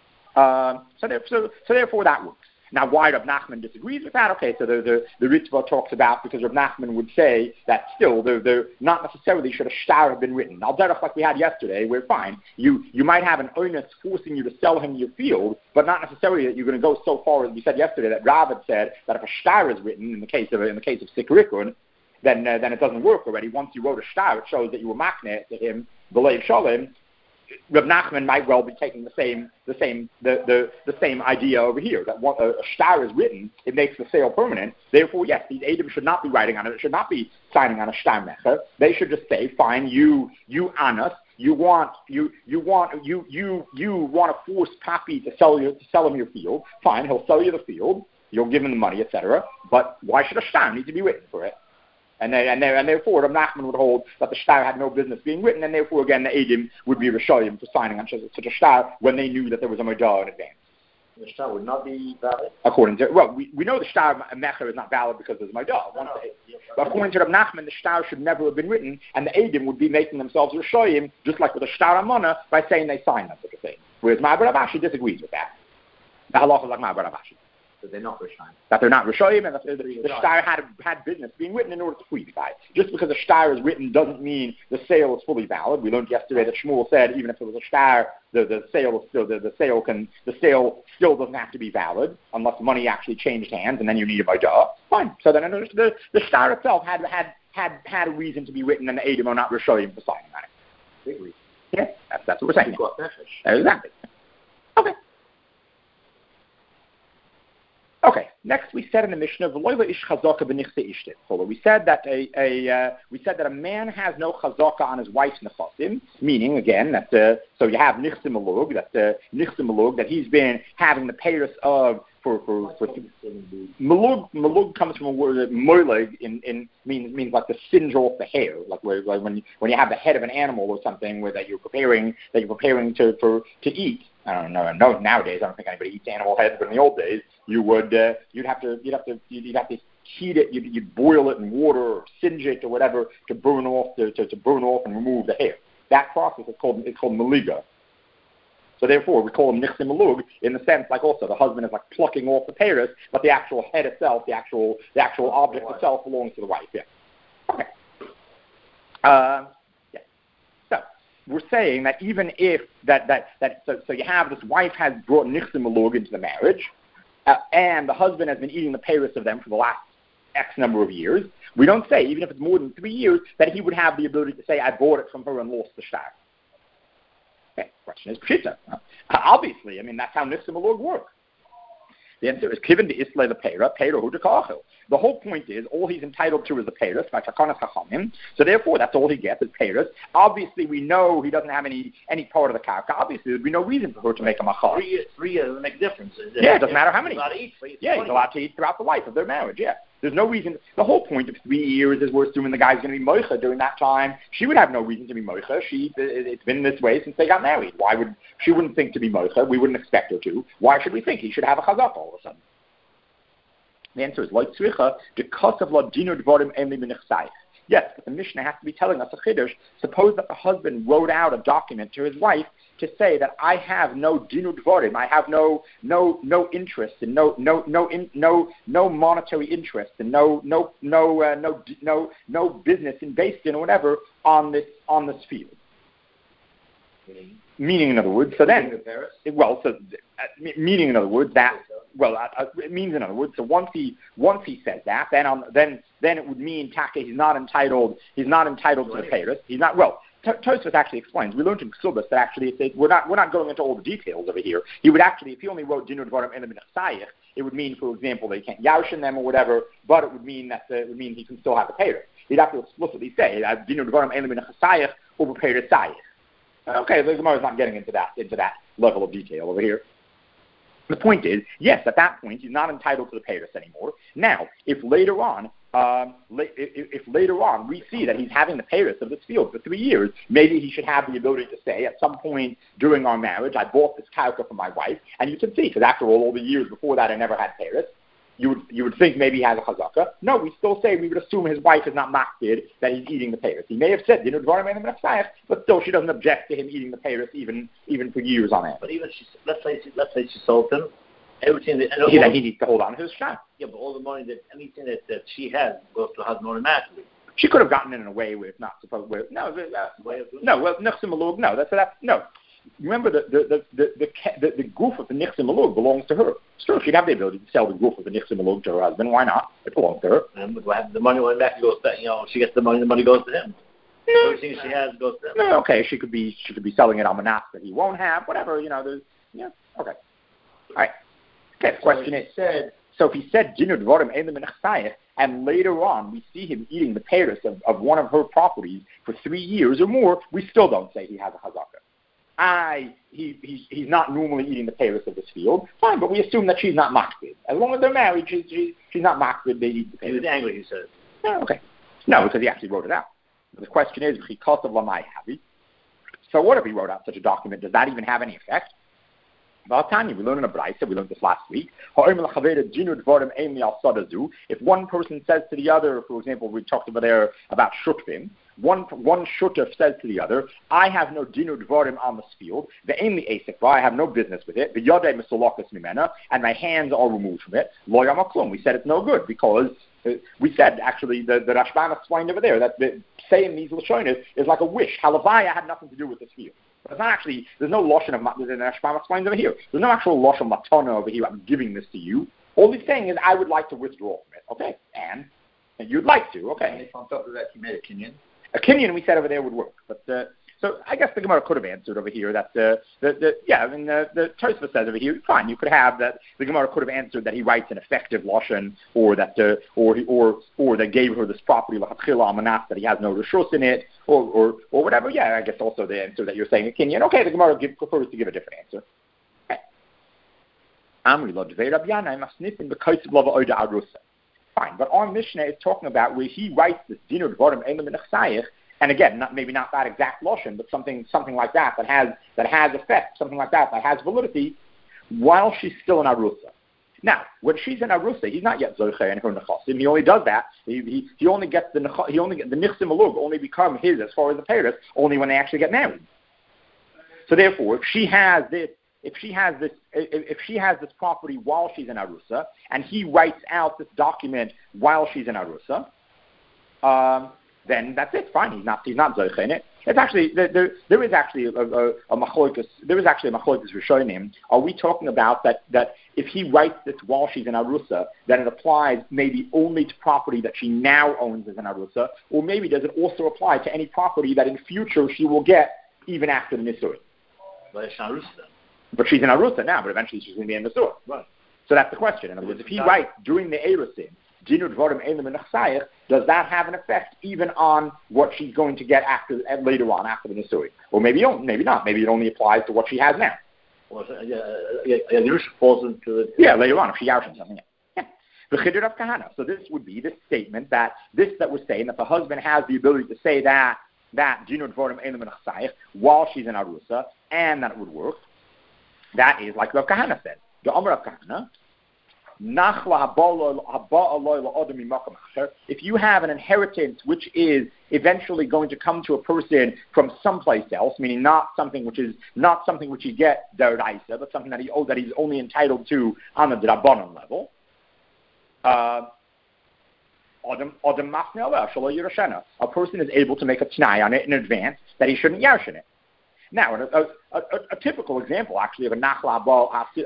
Um, so, so, so therefore, that works. Now, why Rav Nachman disagrees with that? Okay, so the the, the Ritva talks about because Rav Nachman would say that still, they're, they're not necessarily should a shtar have been written. Al derech like we had yesterday, we're fine. You you might have an onus forcing you to sell him your field, but not necessarily that you're going to go so far as we said yesterday that Rav had said that if a shtar is written in the case of in the case of Sikarikun, then uh, then it doesn't work already. Once you wrote a shtar, it shows that you were makneh to him, b'leiv shalom. Rav Nachman might well be taking the same the same the, the, the same idea over here that what a, a shtar is written, it makes the sale permanent. Therefore, yes, these Eidim should not be writing on it. It should not be signing on a shtar mecher. They should just say, fine, you you honest. You want you you want you you you want to force Papi to sell you to sell him your field. Fine, he'll sell you the field. you'll give him the money, et cetera. But why should a shtar need to be written for it? And, they, and, they, and therefore, Rav Nachman would hold that the shtar had no business being written, and therefore, again, the Eidim would be Rishayim for signing on such a shtar when they knew that there was a Modah in advance. The shtar would not be valid? According to, well, we, we know the shtar Mecher is not valid because there's a Modah. No, no. But according to Rav Nachman, the shtar should never have been written, and the Eidim would be making themselves Rishayim, just like with the shtar Amana, by saying they signed on such a thing. Whereas Ma'abar Rav Ashi disagrees with that. The halacha is like Ma'abar Rav Ashi. That they're not Rishayim. That they're not Rishayim, and that the, the, the shtar had, had business being written in order to free the guy. Just because a shtar is written doesn't mean the sale is fully valid. We learned yesterday that Shmuel said even if it was a shtar, the, the sale is still the, the sale can the sale still doesn't have to be valid unless money actually changed hands, and then you need a Modah. Fine. So then the the shtar itself had had had had a reason to be written, and the Eidim are not Rishayim for signing on it. Big reason. Yeah, that's that's what we're saying. Exactly. Okay. Okay. Next, we said in the Mishnah, we said that a, a uh, we said that a man has no chazaka on his wife's nechasim, meaning again that uh, so you have nichsim alug, that uh, nichsim alug that he's been having the payers of for for, for malug. Malug comes from a word moileg in, in means means like to singe off the hair, like where like when you, when you have the head of an animal or something where that you're preparing that you're preparing to for to eat. I don't know. No, nowadays I don't think anybody eats animal heads, but in the old days you would. Uh, you'd have to. You'd have to. You'd have to heat it. You'd, you'd boil it in water or singe it or whatever to burn off to, to, to burn off and remove the hair. That process is called it's called maliga. So therefore, we call him nichsim malug in the sense like also the husband is like plucking off the payros, but the actual head itself, the actual the actual object itself belongs to the wife. Yeah. Okay. Uh, We're saying that even if that that that so, so you have this wife has brought nichsim malug into the marriage, uh, and the husband has been eating the payros of them for the last X number of years. We don't say even if it's more than three years that he would have the ability to say I bought it from her and lost the shtar. Okay, question is pshita. Uh, obviously, I mean that's how nichsim malug work. The answer is given to Islay the Pera, Pera hu dekachel. The whole point is all he's entitled to is the Peras by Takanas Chachamim. So therefore, that's all he gets is Peras. Obviously, we know he doesn't have any any part of the karka. Obviously, there'd be no reason for her to make a machal. Three years, three years would make a difference. Yeah, it doesn't matter how many. He's allowed to eat. So he's yeah, he's allowed to eat throughout the life of their marriage. Yeah. There's no reason. The whole point of three years is we're assuming the guy's going to be moicha during that time. She would have no reason to be moicha. She, it's been this way since they got married. Why would she wouldn't think to be moicha? We wouldn't expect her to. Why should we think he should have a chazak all of a sudden? The answer is like tzricha because of la dinu dvarim emli b'nechsayich. Yes, but the Mishnah has to be telling us a chiddush. Suppose that the husband wrote out a document to his wife to say that I have no dinu dvarim, I have no no no interest and no no no in, no no monetary interest and no no no uh, no no no business in based in or whatever on this on this field. Mm-hmm. Meaning, in other words, so then, well, so uh, meaning, in other words, that well, uh, it means, in other words, so once he once he says that, then on then then it would mean Taka he's not entitled he's not entitled to the payros. He's not well. Tosfos actually explains. We learned in Ksubas that actually it's, it, we're not we're not going into all the details over here. He would actually, if he only wrote Dinu Dvarim Elam B'nechsayich, it would mean, for example, that he can't yawshin them or whatever, but it would mean that the, it would mean he can still have the payros. He'd have to explicitly say Dinu Dvarim Elam B'nechsayich over payros sayich. Okay, the Gemara is not getting into that into that level of detail over here. The point is, yes, at that point, he's not entitled to the payros anymore. Now, if later on, um, la- if, if later on we see that he's having the payros of this field for three years, maybe he should have the ability to say, at some point during our marriage, I bought this karka for my wife, and you can see, because after all, all the years before that, I never had payros. You would you would think maybe he has a chazaka. No, we still say we would assume his wife is not makbid that he's eating the payros. He may have said, you know, but still she doesn't object to him eating the payros even even for years on end. But even she, let's say she, let's say she sold him everything that he, then he needs to hold on to his shop. Yeah, but all the money that anything that, that she has goes to her husband automatically. She could have gotten it in a way where it's not supposed. Where no, uh, no, well, nechsim malug, no, that's that. No, remember the the the the the, the goof of the nechsim malug belongs to her. Sure, she'd have the ability to sell the goof of the nechsim malug to her husband. Why not? It belongs to her. And the money when back goes to, you know, she gets the money, the money goes to him. No. Everything she has goes to him. No, okay, she could be she could be selling it on manas that he won't have. Whatever, you know. There's yeah, okay, all right. Okay, the question is, said, so if he said Dinu Dvarim Elam B'nechsayich, and later on we see him eating the payros of, of one of her properties for three years or more, we still don't say he has a chazaka. I he, he he's not normally eating the payros of this field. Fine, but we assume that she's not makbid. As long as they're married, she's she's, she's not makbid. They eat the payros. He was angry. He said. No, okay. No, because he actually wrote it out. The question is, so what if he wrote out such a document? Does that even have any effect? Well, Tanya, we learned in a Braisa, we learned this last week. If one person says to the other, for example, we talked about there about shutfim, one one shutf says to the other, I have no dinu dvarim on this field, the ainly asik, I have no business with it, the yodei misolokas mimena, and my hands are removed from it. Lo yamaklum. We said it's no good because uh, we said actually the, the Rashbam explained over there that the, saying these lashonis is like a wish. Halavaya had nothing to do with this field. But it's not actually, there's no loshon of, the Rashbam explains over here, there's no actual loshon matana over here, I'm giving this to you. All he's saying is, I would like to withdraw from it. Okay, and, and you'd like to, okay. And if on top of that he made a kinyan? A kinyan, we said over there, would work. But uh, so I guess the Gemara could have answered over here that the, the, the yeah, I mean, the, the Tosfos says over here, fine, you could have that, the Gemara could have answered that he writes an effective loshon, or that, uh, or, he, or, or that gave her this property, l'chatchila amanas, that he has no reshus in it, or, or, or whatever. Yeah, I guess also the answer that you're saying a kinyan. Okay, the Gemara give, prefers to give a different answer. Amri lo devei Rabbi Yanai masnifin b'koitziv lava oida arusa. Fine, but our Mishnah is talking about where he writes this dinu dvarim elam v'nechsayich, and again, not, maybe not that exact lashon, but something something like that that has that has effect, something like that that has validity, while she's still in arusa. Now, when she's in arusa, he's not yet zocheh and her nechasim. He only does that. He, he, he only gets the he only get the nichsim alug only become his as far as the peiros only when they actually get married. So therefore, if she has this. If she has this, if she has this property while she's in arusa, and he writes out this document while she's in arusa, um, then that's it. Fine, he's not he's not zocheh in it. It's actually there. There, there is actually a, a, a machlokas. There is actually a machlokas rishonim. Are we talking about that? That if he writes this while she's in arusa, then it applies maybe only to property that she now owns as an arusa, or maybe does it also apply to any property that in future she will get even after the nisui? But it's not arusa. But she's in Arusa now, but eventually she's going to be in the Sur. Right. So that's the question. In other words, if he writes during the Erusin, Dinu Dvarim Elam V'Nechsayich, does that have an effect even on what she's going to get after later on, after the Nisui? Or maybe maybe not. Maybe it only applies to what she has now. Well, yeah, yeah, yeah, the Yerusha falls into the... Yeah, later on, if she yarshes something. Yeah. The Chiddur of Kahana. So this would be this statement that, this that we're saying, that the husband has the ability to say that, that Dinu Dvarim Elam V'Nechsayich, while she's in Arusa, and that it would work. That is like Rav Kahana said. The Amar Rav Kahana, if you have an inheritance which is eventually going to come to a person from someplace else, meaning not something which is not something which you get deraisa, but something that he that he's only entitled to on the drabanan level, uh, a person is able to make a t'nai on it in advance that he shouldn't yarshin it. Now, a, a, a, a typical example, actually, of a nachla bal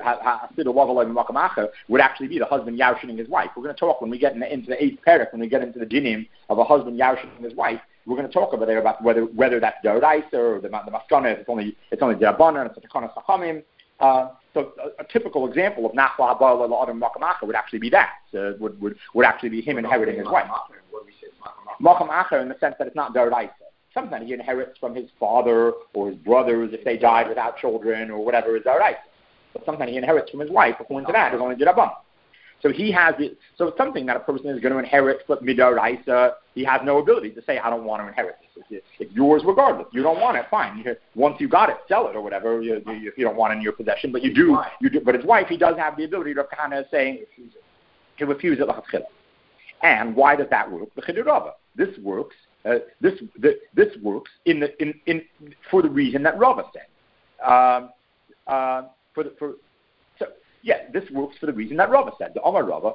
would actually be the husband yarshining his wife. We're going to talk when we get in the, into the eighth parak, when we get into the dinim of a husband yarshining his wife. We're going to talk over there about whether whether that's deraisa or the, the maskana. It's only it's only derabbanan. It's a takana sachamim. Uh, so a, a typical example of nachla bal adam makamacha would actually be that. Uh, would would would actually be him inheriting his wife. Makamacha in the sense that it's not deraisa. Something that he inherits from his father or his brothers if they died without children or whatever is all right. But something he inherits from his wife, according to that, is only dirabban. So he has it. So it's something that a person is going to inherit, but midaraisa, he has no ability to say, I don't want to inherit this. It's, it's yours regardless. You don't want it, fine. You, once you got it, sell it or whatever. You, you, if you don't want it in your possession, but you do, you do. But his wife, he does have the ability to kind of saying to refuse it. And why does that work? This works. Uh, this the, this works in the in, in for the reason that Rava said. Um, uh, for the for so yeah, this works for the reason that Rava said. The Amar Rava,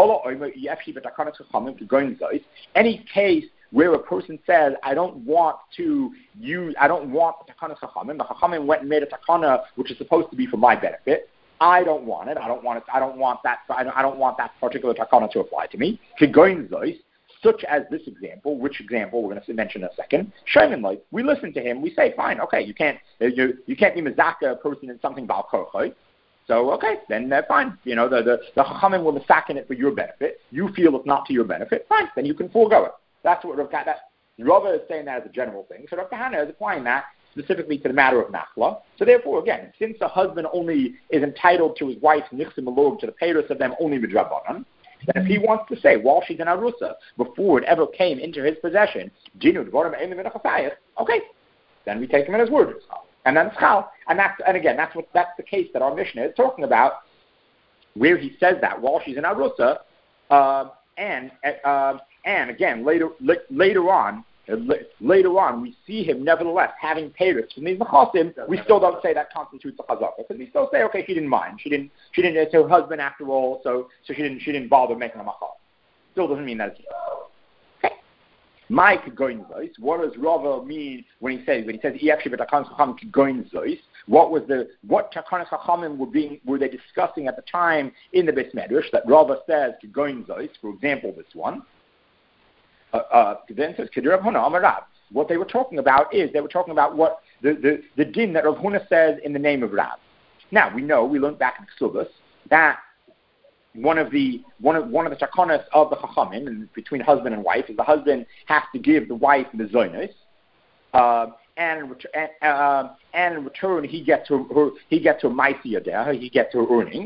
any case where a person says, I don't want to use, I don't want the takana chachamim. The chachamim went and made a takana which is supposed to be for my benefit. I don't want it. I don't want it. I don't want that. I don't, I don't want that particular takana to apply to me. Such as this example, which example we're going to mention in a second. Shaiman, like we listen to him, we say, fine, okay, you can't you you can't be mezaka a person in something bal korchoi. So okay, then uh, fine. You know the the the chachamim will misaken it for your benefit. You feel it's not to your benefit, fine. Then you can forego it. That's what Rav Kahana. Rava is saying that as a general thing. So Rav Kahana is applying that specifically to the matter of nachla. So therefore, again, since the husband only is entitled to his wife's nichsim alog, to the payros of them only midrabanan, then if he wants to say while she's in arusa, before it ever came into his possession, okay, then we take him at his word, and then schal, and that's and again that's what that's the case that our Mishnah is talking about, where he says that while she's in arusa, uh, and uh, and again later later on. Later on, we see him nevertheless having payros from these nechasim. We still don't say that constitutes a chazaka, because we still say, okay, she didn't mind. She didn't. She didn't. It's her husband after all, so so she didn't. She didn't bother making a machal. Still doesn't mean that it's okay. Mike going zois. What does Rava mean when he says when he says actually b'takanas chachamim going zois? What was the what takanas chachamim were being were they discussing at the time in the Beis Medrash that Rava says going zois? For example, this one. Uh, uh, then says what they were talking about is they were talking about what the, the, the din that Rav Huna says in the name of Rav. Now we know we learned back in Ksubas that one of the one of one of the takanas of the chachamim and between husband and wife is the husband has to give the wife the zonos, uh, and and, uh, and in return he gets her, her he gets her ma'aseh there, he gets her earnings.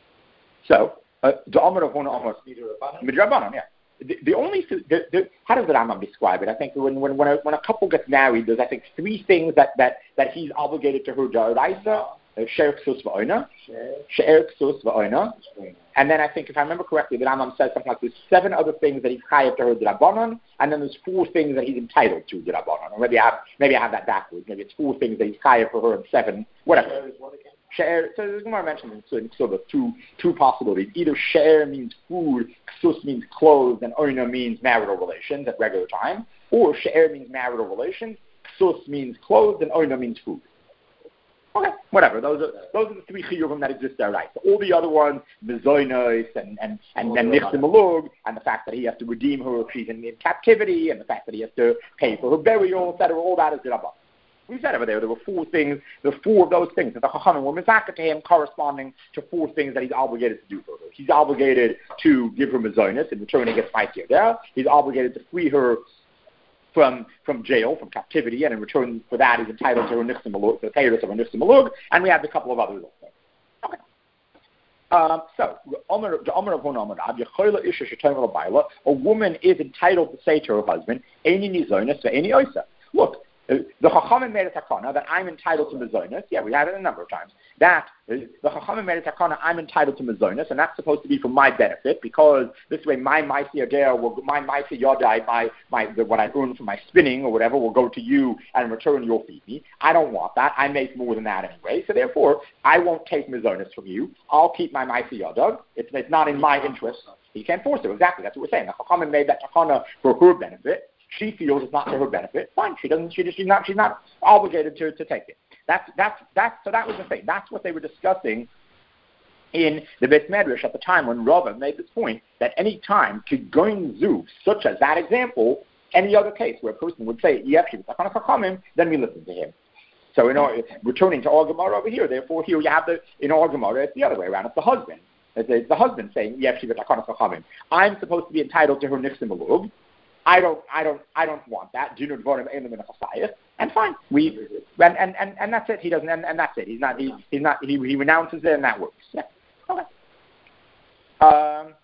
So uh, the Amar of Huna almost midrabanan, yeah. The, the only the, the, how does the Rambam describe it? I think when when when a, when a couple gets married, there's I think three things that, that, that he's obligated to her d'oraisa, she'er ksus v'oina, she'er ksus v'oina, and then I think if I remember correctly, the Rambam says something like there's seven other things that he's chayav to her d'rabbanan, and then there's four things that he's entitled to d'rabbanan. Or maybe I have maybe I have that backwards. Maybe it's four things that he's chayav for her and seven whatever. She'er, so the Gemara mentions in Ksubas two two possibilities. Either she'er means food, ksus means clothes, and oina means marital relations at regular time, or she'er means marital relations, ksus means clothes, and oina means food. Okay, whatever. Those are those are the three chiyuvim that exist there, right? So all the other ones, bezoinos and and and then nichsim alug, and the fact that he has to redeem her if she's in, in captivity, and the fact that he has to pay for her burial, et cetera. All that is dirabban. We said over there, there were four things, there were four of those things that the Chachamim were mizaka to him corresponding to four things that he's obligated to do for her. He's obligated to give her mazonis, in return he gets ma'aseh there. He's obligated to free her from from jail, from captivity, and in return for that he's entitled to her nichsim alug, the payros of her nichsim alug, and we have a couple of others also. Okay. Um, so, a woman is entitled to say to her husband, Eini nizonis ve'eini oisa. Look, the Chachamim made a takana that I'm entitled to mazonis. Yeah, we had it a number of times. That the Chachamim made a takana I'm entitled to mazonis, and that's supposed to be for my benefit because this way my ma'aseh yodai will my ma'aseh yodai my my the, what I earn from my spinning or whatever will go to you, and in return you'll feed me. I don't want that. I make more than that anyway. So therefore, I won't take mazonis from you. I'll keep my ma'aseh yodai. It's it's not in my interest. He can't force it. Exactly. That's what we're saying. The Chachamim made that takana for her benefit. She feels it's not to her benefit. Fine, she doesn't. She, she's not. She's not obligated to, to take it. That's that's that's. So that was the thing. That's what they were discussing in the Beis Medrash at the time when Rava made this point that any time to going zu, such as that example, any other case where a person would say yefshi b'takanas chachamim, then we listen to him. So in our, returning to our Gemara over here, therefore here you have the in our Gemara it's the other way around. It's the husband. It's, it's the husband saying yefshi b'takanas chachamim. I'm supposed to be entitled to her nichsim alug. I don't, I don't, I don't want that. And fine, we, and, and, and, and that's it. He doesn't, and, and that's it. He's not, he, he's not, he, he renounces it, and that works. Yeah. Okay. Um,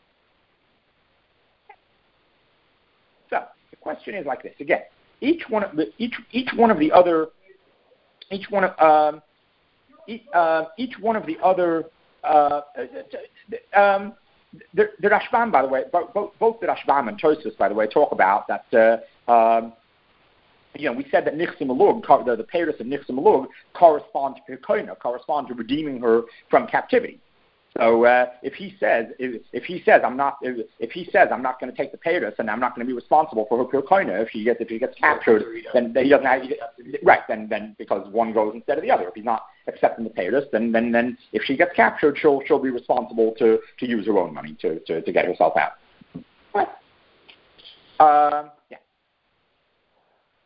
so the question is like this again. Each one of the, each, each one of the other, each one of, um, each, uh, each one of the other, uh, um. The, the Rashbam, by the way, both, both the Rashbam and Tosfos, by the way, talk about that. Uh, um, you know, we said that nichsim alug, the, the payros of nichsim alug, correspond to pirkoina, correspond to redeeming her from captivity. So uh, if he says, if, if he says, I'm not, if, if he says, I'm not going to take the payros and I'm not going to be responsible for her pirkoina, if she gets, if he gets captured, then he doesn't have, right? Then, then because one goes instead of the other. If he's not accepting the payros, then, then, then if she gets captured, she'll, she'll be responsible to, to use her own money to, to, to get herself out. Right. Um, yeah.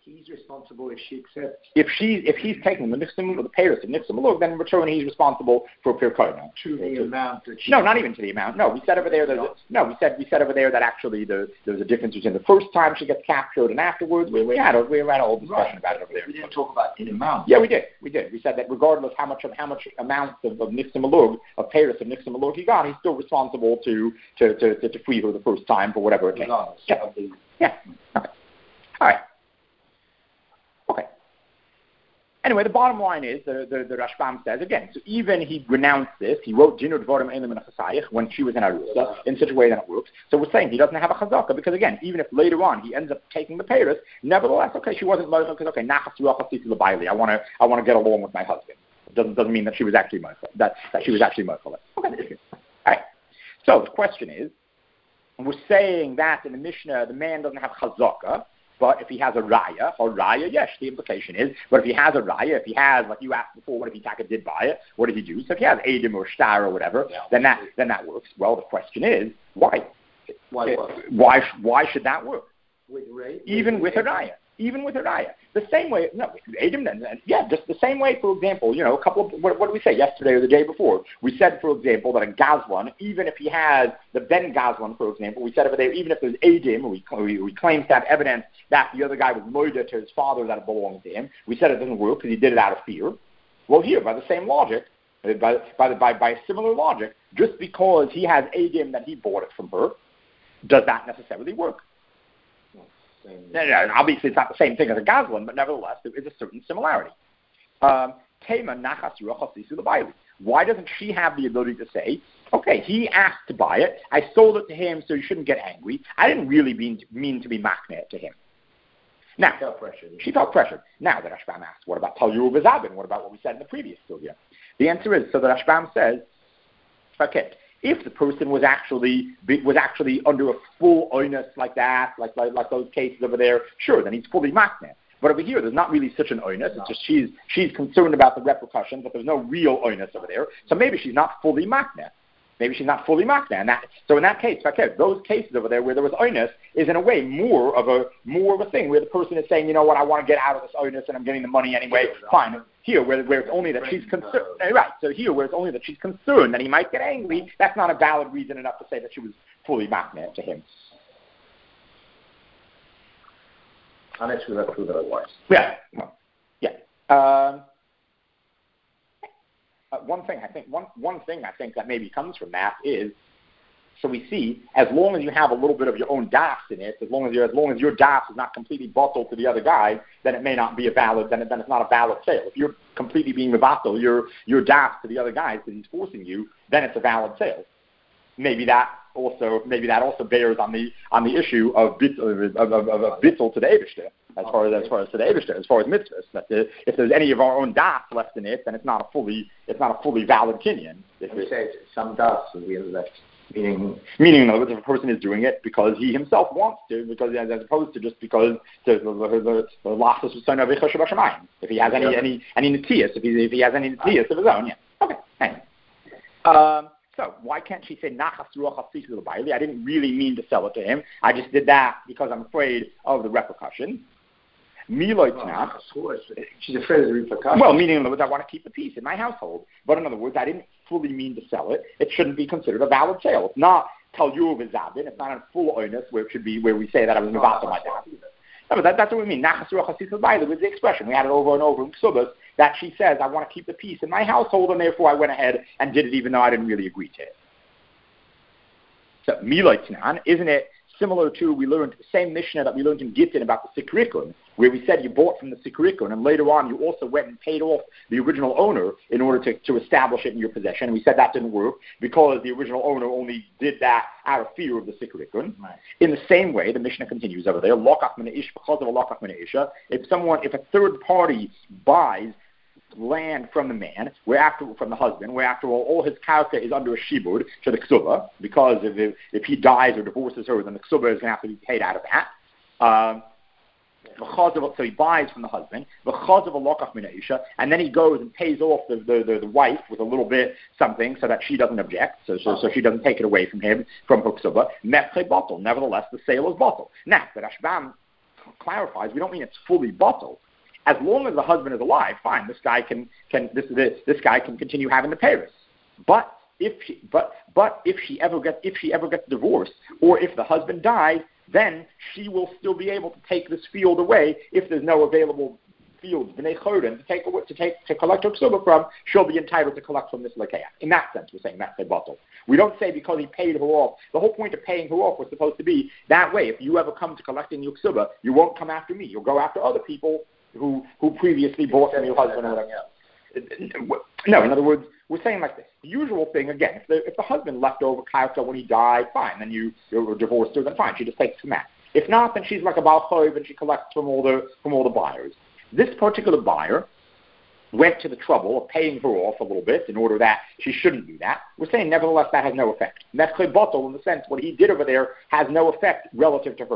he's responsible if she accepts. If she, if he's taking the nixim, the payers of nixim look, then in return he's responsible for pirkoina. To the to, amount that she no, not even to the amount. No, we said over there that a, no, we said we said over there that actually the, there was a difference between the first time she gets captured and afterwards. We, we had a we had a whole discussion right. about it over there. We didn't talk about in amount. Yeah, we did. We did. We said that regardless how much of how much amount of, of nixim alug, of payers of nixim alug he got, he's still responsible to to, to, to, to free her the first time for whatever it takes. Yeah. yeah. Okay. All right. Okay. Anyway, the bottom line is, the, the, the Rashbam says, again, so even he renounced this, he wrote Dinu Dvorim Eilim in Chasayich when she was in Arusa, in such a way that it works. So we're saying he doesn't have a chazaka, because again, even if later on he ends up taking the payers, nevertheless, okay, she wasn't Mochel, because okay, Nachas Ruachas Tzitzil L'Baili, I want to I want to get along with my husband. It doesn't, doesn't mean that she was actually Mochel, that, that she was actually Mochel. Okay. All right. So the question is, we're saying that in the Mishnah, the man doesn't have chazaka, but if he has a raya, or raya, yes, the implication is, but if he has a raya, if he has, like you asked before, what if he taka did buy it, what does he do? So if he has Adim or Shtar or whatever, yeah. then that then that works. Well, the question is, why? Why, it, why, why should that work? With Ray, Even with, with a raya. Even with a raya. The same way, no, Adim then, yeah, just the same way, for example, you know, a couple of, what, what did we say yesterday or the day before? We said, for example, that a Gazlan, even if he has the Ben Gazlan, for example, we said over there, even if there's Adim, we, we, we claim to have evidence that the other guy was moida to his father that it belonged to him, we said it doesn't work because he did it out of fear. Well, here, by the same logic, by, by, by, by a similar logic, just because he has Adim that he bought it from her, does that necessarily work? No, no, obviously, it's not the same thing as a Gazlan, but nevertheless, there is a certain similarity. Um, Why doesn't she have the ability to say, okay, he asked to buy it, I sold it to him, so you shouldn't get angry. I didn't really mean to, mean to be machnet to him. Now, she felt pressured. She felt pressured. Now, the Rashbam asks, what about Tal Yuru V'Zabin? What about what we said in the previous Sylvia? The answer is, so the Rashbam says, okay, if the person was actually was actually under a full oinus like that, like, like like those cases over there, sure, then he's fully machnet. But over here, there's not really such an oinus. It's just she's she's concerned about the repercussions, but there's no real oinus over there. So maybe she's not fully machnet. Maybe she's not fully machnet. And that, so in that case, okay, those cases over there where there was oinus is in a way more of a more of a thing where the person is saying, you know what, I want to get out of this oinus and I'm getting the money anyway. Fine. Here, where, where it's only that she's concerned, right? So here, where it's only that she's concerned that he might get angry, that's not a valid reason enough to say that she was fully machnet to him. Unless we have proven otherwise. Yeah. Well, yeah. Um, uh, one thing I think one one thing I think that maybe comes from that is, so we see, as long as you have a little bit of your own das in it, as long as you're, as long as your das is not completely bottled to the other guy, then it may not be a valid, then, it, then it's not a valid sale. If you're completely being mevatel, your your das to the other guys that he's forcing you, then it's a valid sale. Maybe that also, maybe that also bears on the on the issue of bit of, of, of, of bittul to the Eibishter, as far as as far as to the Eibishter, as far as mitzvahs. That the, if there's any of our own das left in it, then it's not a fully it's not a fully valid kinyan. If we say some das will be left. Meaning, meaning, in other words, if a person is doing it because he himself wants to, because as opposed to just because the the the last is son of Shabbat. If he has any yeah. any any netias, if he if he has any netias of his own, yeah. Okay. Anyway. Um, so why can't she say nachas ruach hafis l'bayli? I didn't really mean to sell it to him. I just did that because I'm afraid of the repercussions. Miloitnach. Oh, she's afraid of the repercussions. Well, meaning in other words, I want to keep the peace in my household. But in other words, I didn't fully mean to sell it. It shouldn't be considered a valid sale. It's not Tal Yuru V'Zabin. It's not a full oinus where it should be where we say that I was mevatel my dad. No, but that, that's what we mean. Nachas ruach hafis l'bayli was the expression. We had it over and over in Ksubas that she says, I want to keep the peace in my household, and therefore I went ahead and did it even though I didn't really agree to it. So, Miloitnan, isn't it similar to, we learned the same Mishnah that we learned in Gittin about the Sikrikun, where we said you bought from the Sikrikun, and later on you also went and paid off the original owner in order to, to establish it in your possession. And we said that didn't work because the original owner only did that out of fear of the Sikrikun. Right. In the same way, the Mishnah continues over there, Lokach Min Ish, because of a Lokach Min Isha, if someone, if a third party buys land from the man, where after from the husband, where after all, all his karka is under a shibud to the ksuba, because if if he dies or divorces her, then the ksuba is going to have to be paid out of that. Um, so he buys from the husband, and then he goes and pays off the, the, the, the wife with a little bit something so that she doesn't object, so so, so she doesn't take it away from him, from her ksuba. Nevertheless, the sale is bottled. Now, the Rashbam clarifies, we don't mean it's fully bottled. As long as the husband is alive, fine, this guy can, can this, this, this guy can continue having the payers. But if she, but, but if she ever gets, if she ever gets divorced, or if the husband dies, then she will still be able to take this field away if there's no available fields, b'nei chorin, to take to take to collect her ksuba from. She'll be entitled to collect from this lekeach. In that sense, we're saying that's a bottle. We don't say because he paid her off. The whole point of paying her off was supposed to be that way. If you ever come to collecting your ksuba, you won't come after me. You'll go after other people who who previously bought from your husband or whatever. No, in other words, we're saying like this. The usual thing, again, if the, if the husband left over karka when he died, fine, then you, you're divorced her, then fine, she just takes from that. If not, then she's like a Baal Choiv and she collects from all the from all the buyers. This particular buyer went to the trouble of paying her off a little bit in order that she shouldn't do that. We're saying, nevertheless, that has no effect. And that's bottle in the sense what he did over there has no effect relative to her.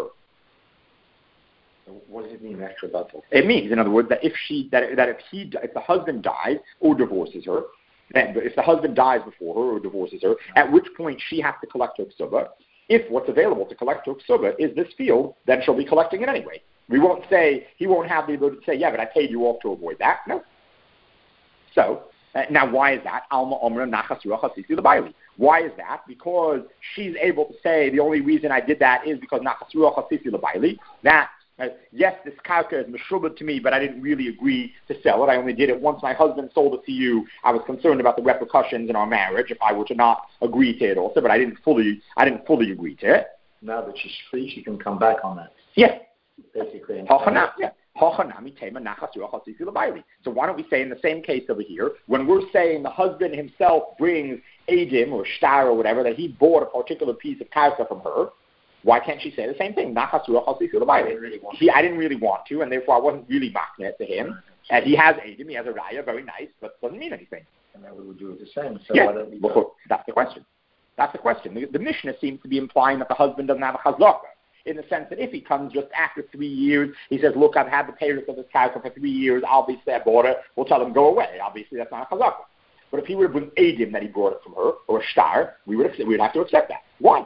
What does it mean, extra bottle? It means, in other words, that if she that that if he if the husband dies or divorces her, then if the husband dies before her or divorces her, at which point she has to collect her ksuba. If what's available to collect her ksuba is this field, then she'll be collecting it anyway. We won't say, he won't have the ability to say, yeah, but I paid you off to avoid that. No. So, uh, now why is that? Alma Omra Nachas Ruach HaSisi L'Baili. Why is that? Because she's able to say, the only reason I did that is because Nachas Ruach HaSisi L'Baili. That, uh, yes, this karka is meshubad to me, but I didn't really agree to sell it. I only did it once my husband sold it to you. I was concerned about the repercussions in our marriage if I were to not agree to it also, but I didn't fully, I didn't fully agree to it. Now that she's free, she can come back on that. Yeah. Basically. So why don't we say in the same case over here, when we're saying the husband himself brings edim or shtar or whatever, that he bought a particular piece of karka from her, why can't she say the same thing? He, I didn't really want to, and therefore I wasn't really machnet to him. And he has edim, he has a raya, very nice, but doesn't mean anything. And then we would do it the same. So yeah, why don't we well, that's the question. That's the question. The, the Mishnah seems to be implying that the husband doesn't have a chazakah, in the sense that if he comes just after three years, he says, look, I've had the payers of this karka for three years, obviously I bought it, we'll tell him go away. Obviously that's not a chazakah. But if he would have been edim that he brought it from her, or a shtar, we would have, we would have to accept that. Why?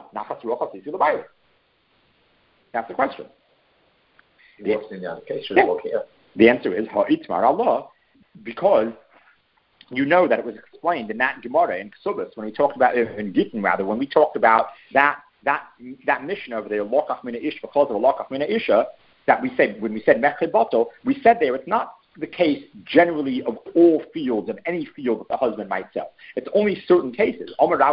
That's the question. The, in the other case, yeah. The answer is ha'itmar Allah, because you know that it was explained in that Gemara in Ksubas when we talked about in Gittin rather when we talked about that that that mission over there, lokach mina ish because of lokach mina isha, that we said when we said mechid bato, we said there it's not the case generally of all fields, of any field that the husband might sell. It's only certain cases.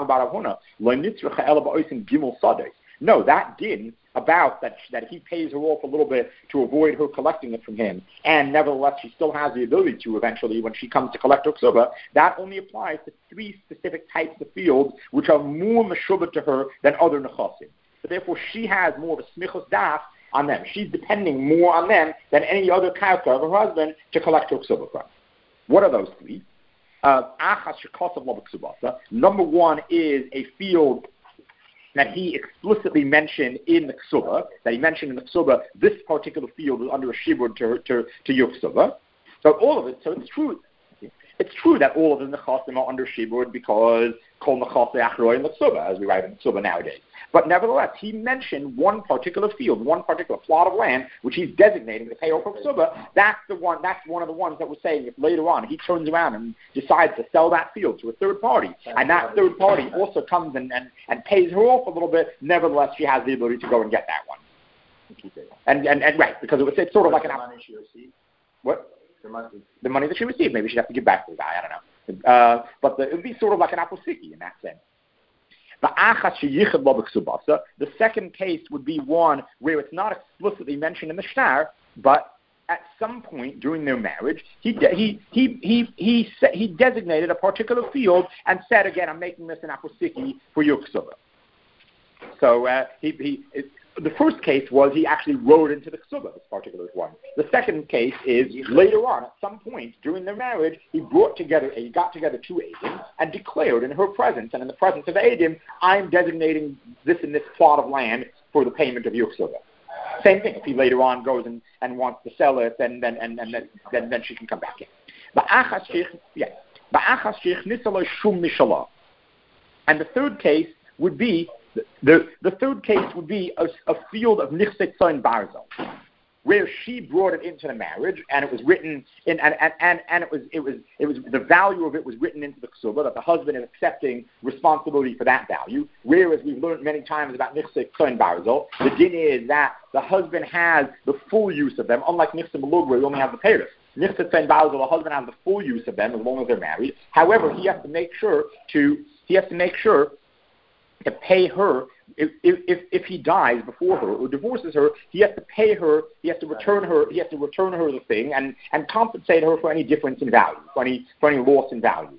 No, that din about that that he pays her off a little bit to avoid her collecting it from him, and nevertheless she still has the ability to eventually, when she comes to collect her ksuba, that only applies to three specific types of fields which are more meshubah to her than other nechasim. So therefore she has more of a smichus daf on them. She's depending more on them than any other karka of her husband to collect her ksuba from. What are those three? Uh, Number one is a field that he explicitly mentioned in the ksuba, that he mentioned in the ksuba, this particular field is under a shibud to, to, to your ksuba. So all of it, so it's true. It's true that all of the nechasim are under shibud because kol nechasei achroi in the ksuba, as we write in the ksuba nowadays. But nevertheless, he mentioned one particular field, one particular plot of land, which he's designating to pay off for ksuba. That's the one. That's one of the ones that we're saying. If later on he turns around and decides to sell that field to a third party, and that third party also comes and, and, and pays her off a little bit, nevertheless she has the ability to go and get that one. And and, and right, because it was it's sort of like an money she received. What? The money. The money that she received. Maybe she'd have to give back to the guy. I don't know. Uh, but the, it would be sort of like an aposiki in that sense. The second case would be one where it's not explicitly mentioned in the shtar, but at some point during their marriage, he de- he he he he se- he designated a particular field and said, again, I'm making this an aposiki for your ksuba. So uh, he he. It, The first case was he actually wrote into the ksuba, this particular one. The second case is later on, at some point during their marriage, he brought together, he got together two edim and declared in her presence and in the presence of edim, I'm designating this and this plot of land for the payment of your ksuba. Same thing. If he later on goes and, and wants to sell it, then then and, and then, then then she can come back in. Yeah. And the third case would be. The, the the third case would be a, a field of nichset son barzel. where she brought it into the marriage, and it was written in, and, and, and, and it was it was it was the value of it was written into the ksuba, that the husband is accepting responsibility for that value. Whereas we've learned many times about nichse kohen barzel, the din is that the husband has the full use of them, unlike nichse malug where we only have the payros. Nichse kohen barzel, the husband has the full use of them as long as they're married. However, he has to make sure to he has to make sure to pay her. If, if if he dies before her or divorces her, he has to pay her. He has to return her. He has to return her the thing and, and compensate her for any difference in value, for any for any loss in value.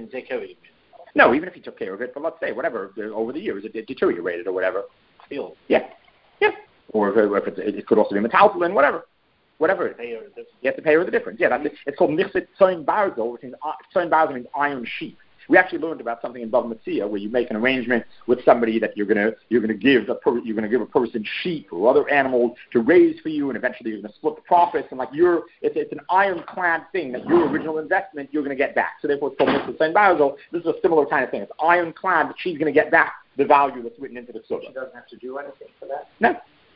No, even if he took care of it, but let's say whatever over the years it, it deteriorated or whatever. Still, yeah, yeah. Or if, if it, it could also be metaltalin, whatever, whatever. Pay her the you have to pay her the difference. Yeah, that's it. It's called nichse kohen barzel, which means kohen barzel means iron sheep. We actually learned about something in Bava Metzia where you make an arrangement with somebody that you're gonna you're gonna give a per, you're gonna give a person sheep or other animals to raise for you, and eventually you're gonna split the profits. And like you're, it's, it's an ironclad thing that your original investment you're gonna get back. So therefore, it's called nichse kohen barzel. This is a similar kind of thing. It's ironclad that she's gonna get back the value that's written into the ksuba. She doesn't have to do anything for that. No,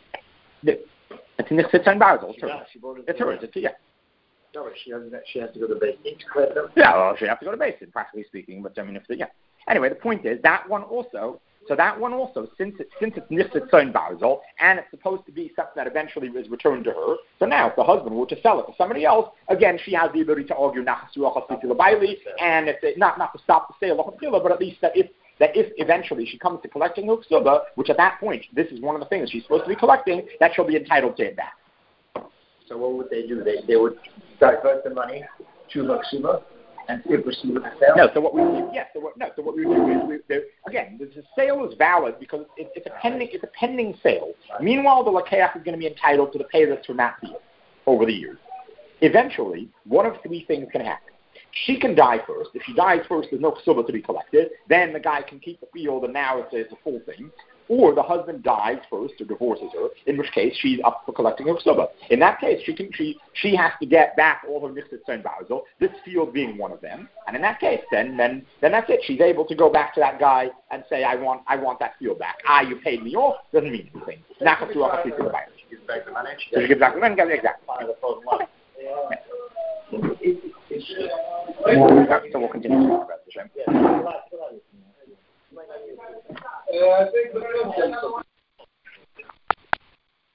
it's nichse kohen barzel. It's hers. It It's hers. It's yeah. No, but she has she has to go to Beit Din to collect them. Yeah, well, she has to go to basin, practically speaking. But I mean, if the, yeah. Anyway, the point is that one also. So that one also, since it, since it's nichse kohen barzel and it's supposed to be something that eventually is returned to her. So now, if the husband were to sell it to somebody else, again, she has the ability to argue nachas ruach hasitila baili, and if it, not not to stop the sale of hasitila, but at least that if that if eventually she comes to collecting her ksuba, which at that point this is one of the things she's supposed to be collecting, that she'll be entitled to it back. So what would they do? They they would divert the money to Maksuba and it receive the sale? No, so what we yes, so what, no, so what we would do is we, there, again, the sale is valid because it, it's a pending it's a pending sale. Right. Meanwhile, the lakeach is going to be entitled to the payments from that deal over the years. Eventually, one of three things can happen. She can die first. If she dies first, there's no ksuba to be collected. Then the guy can keep the field, and now it's a, it's a full thing. Or the husband dies first or divorces her, in which case she's up for collecting her ksuba. In that case, she can she she has to get back all her nichse kohen barzel, this field being one of them. And in that case, then then then that's it. She's able to go back to that guy and say, I want I want that field back. Ah, you paid me off. Doesn't mean anything. Nachas ruach hasitila baili. She gives back the money. So she gives back the money. Exactly. Okay. So we'll continue to talk about this. Yeah.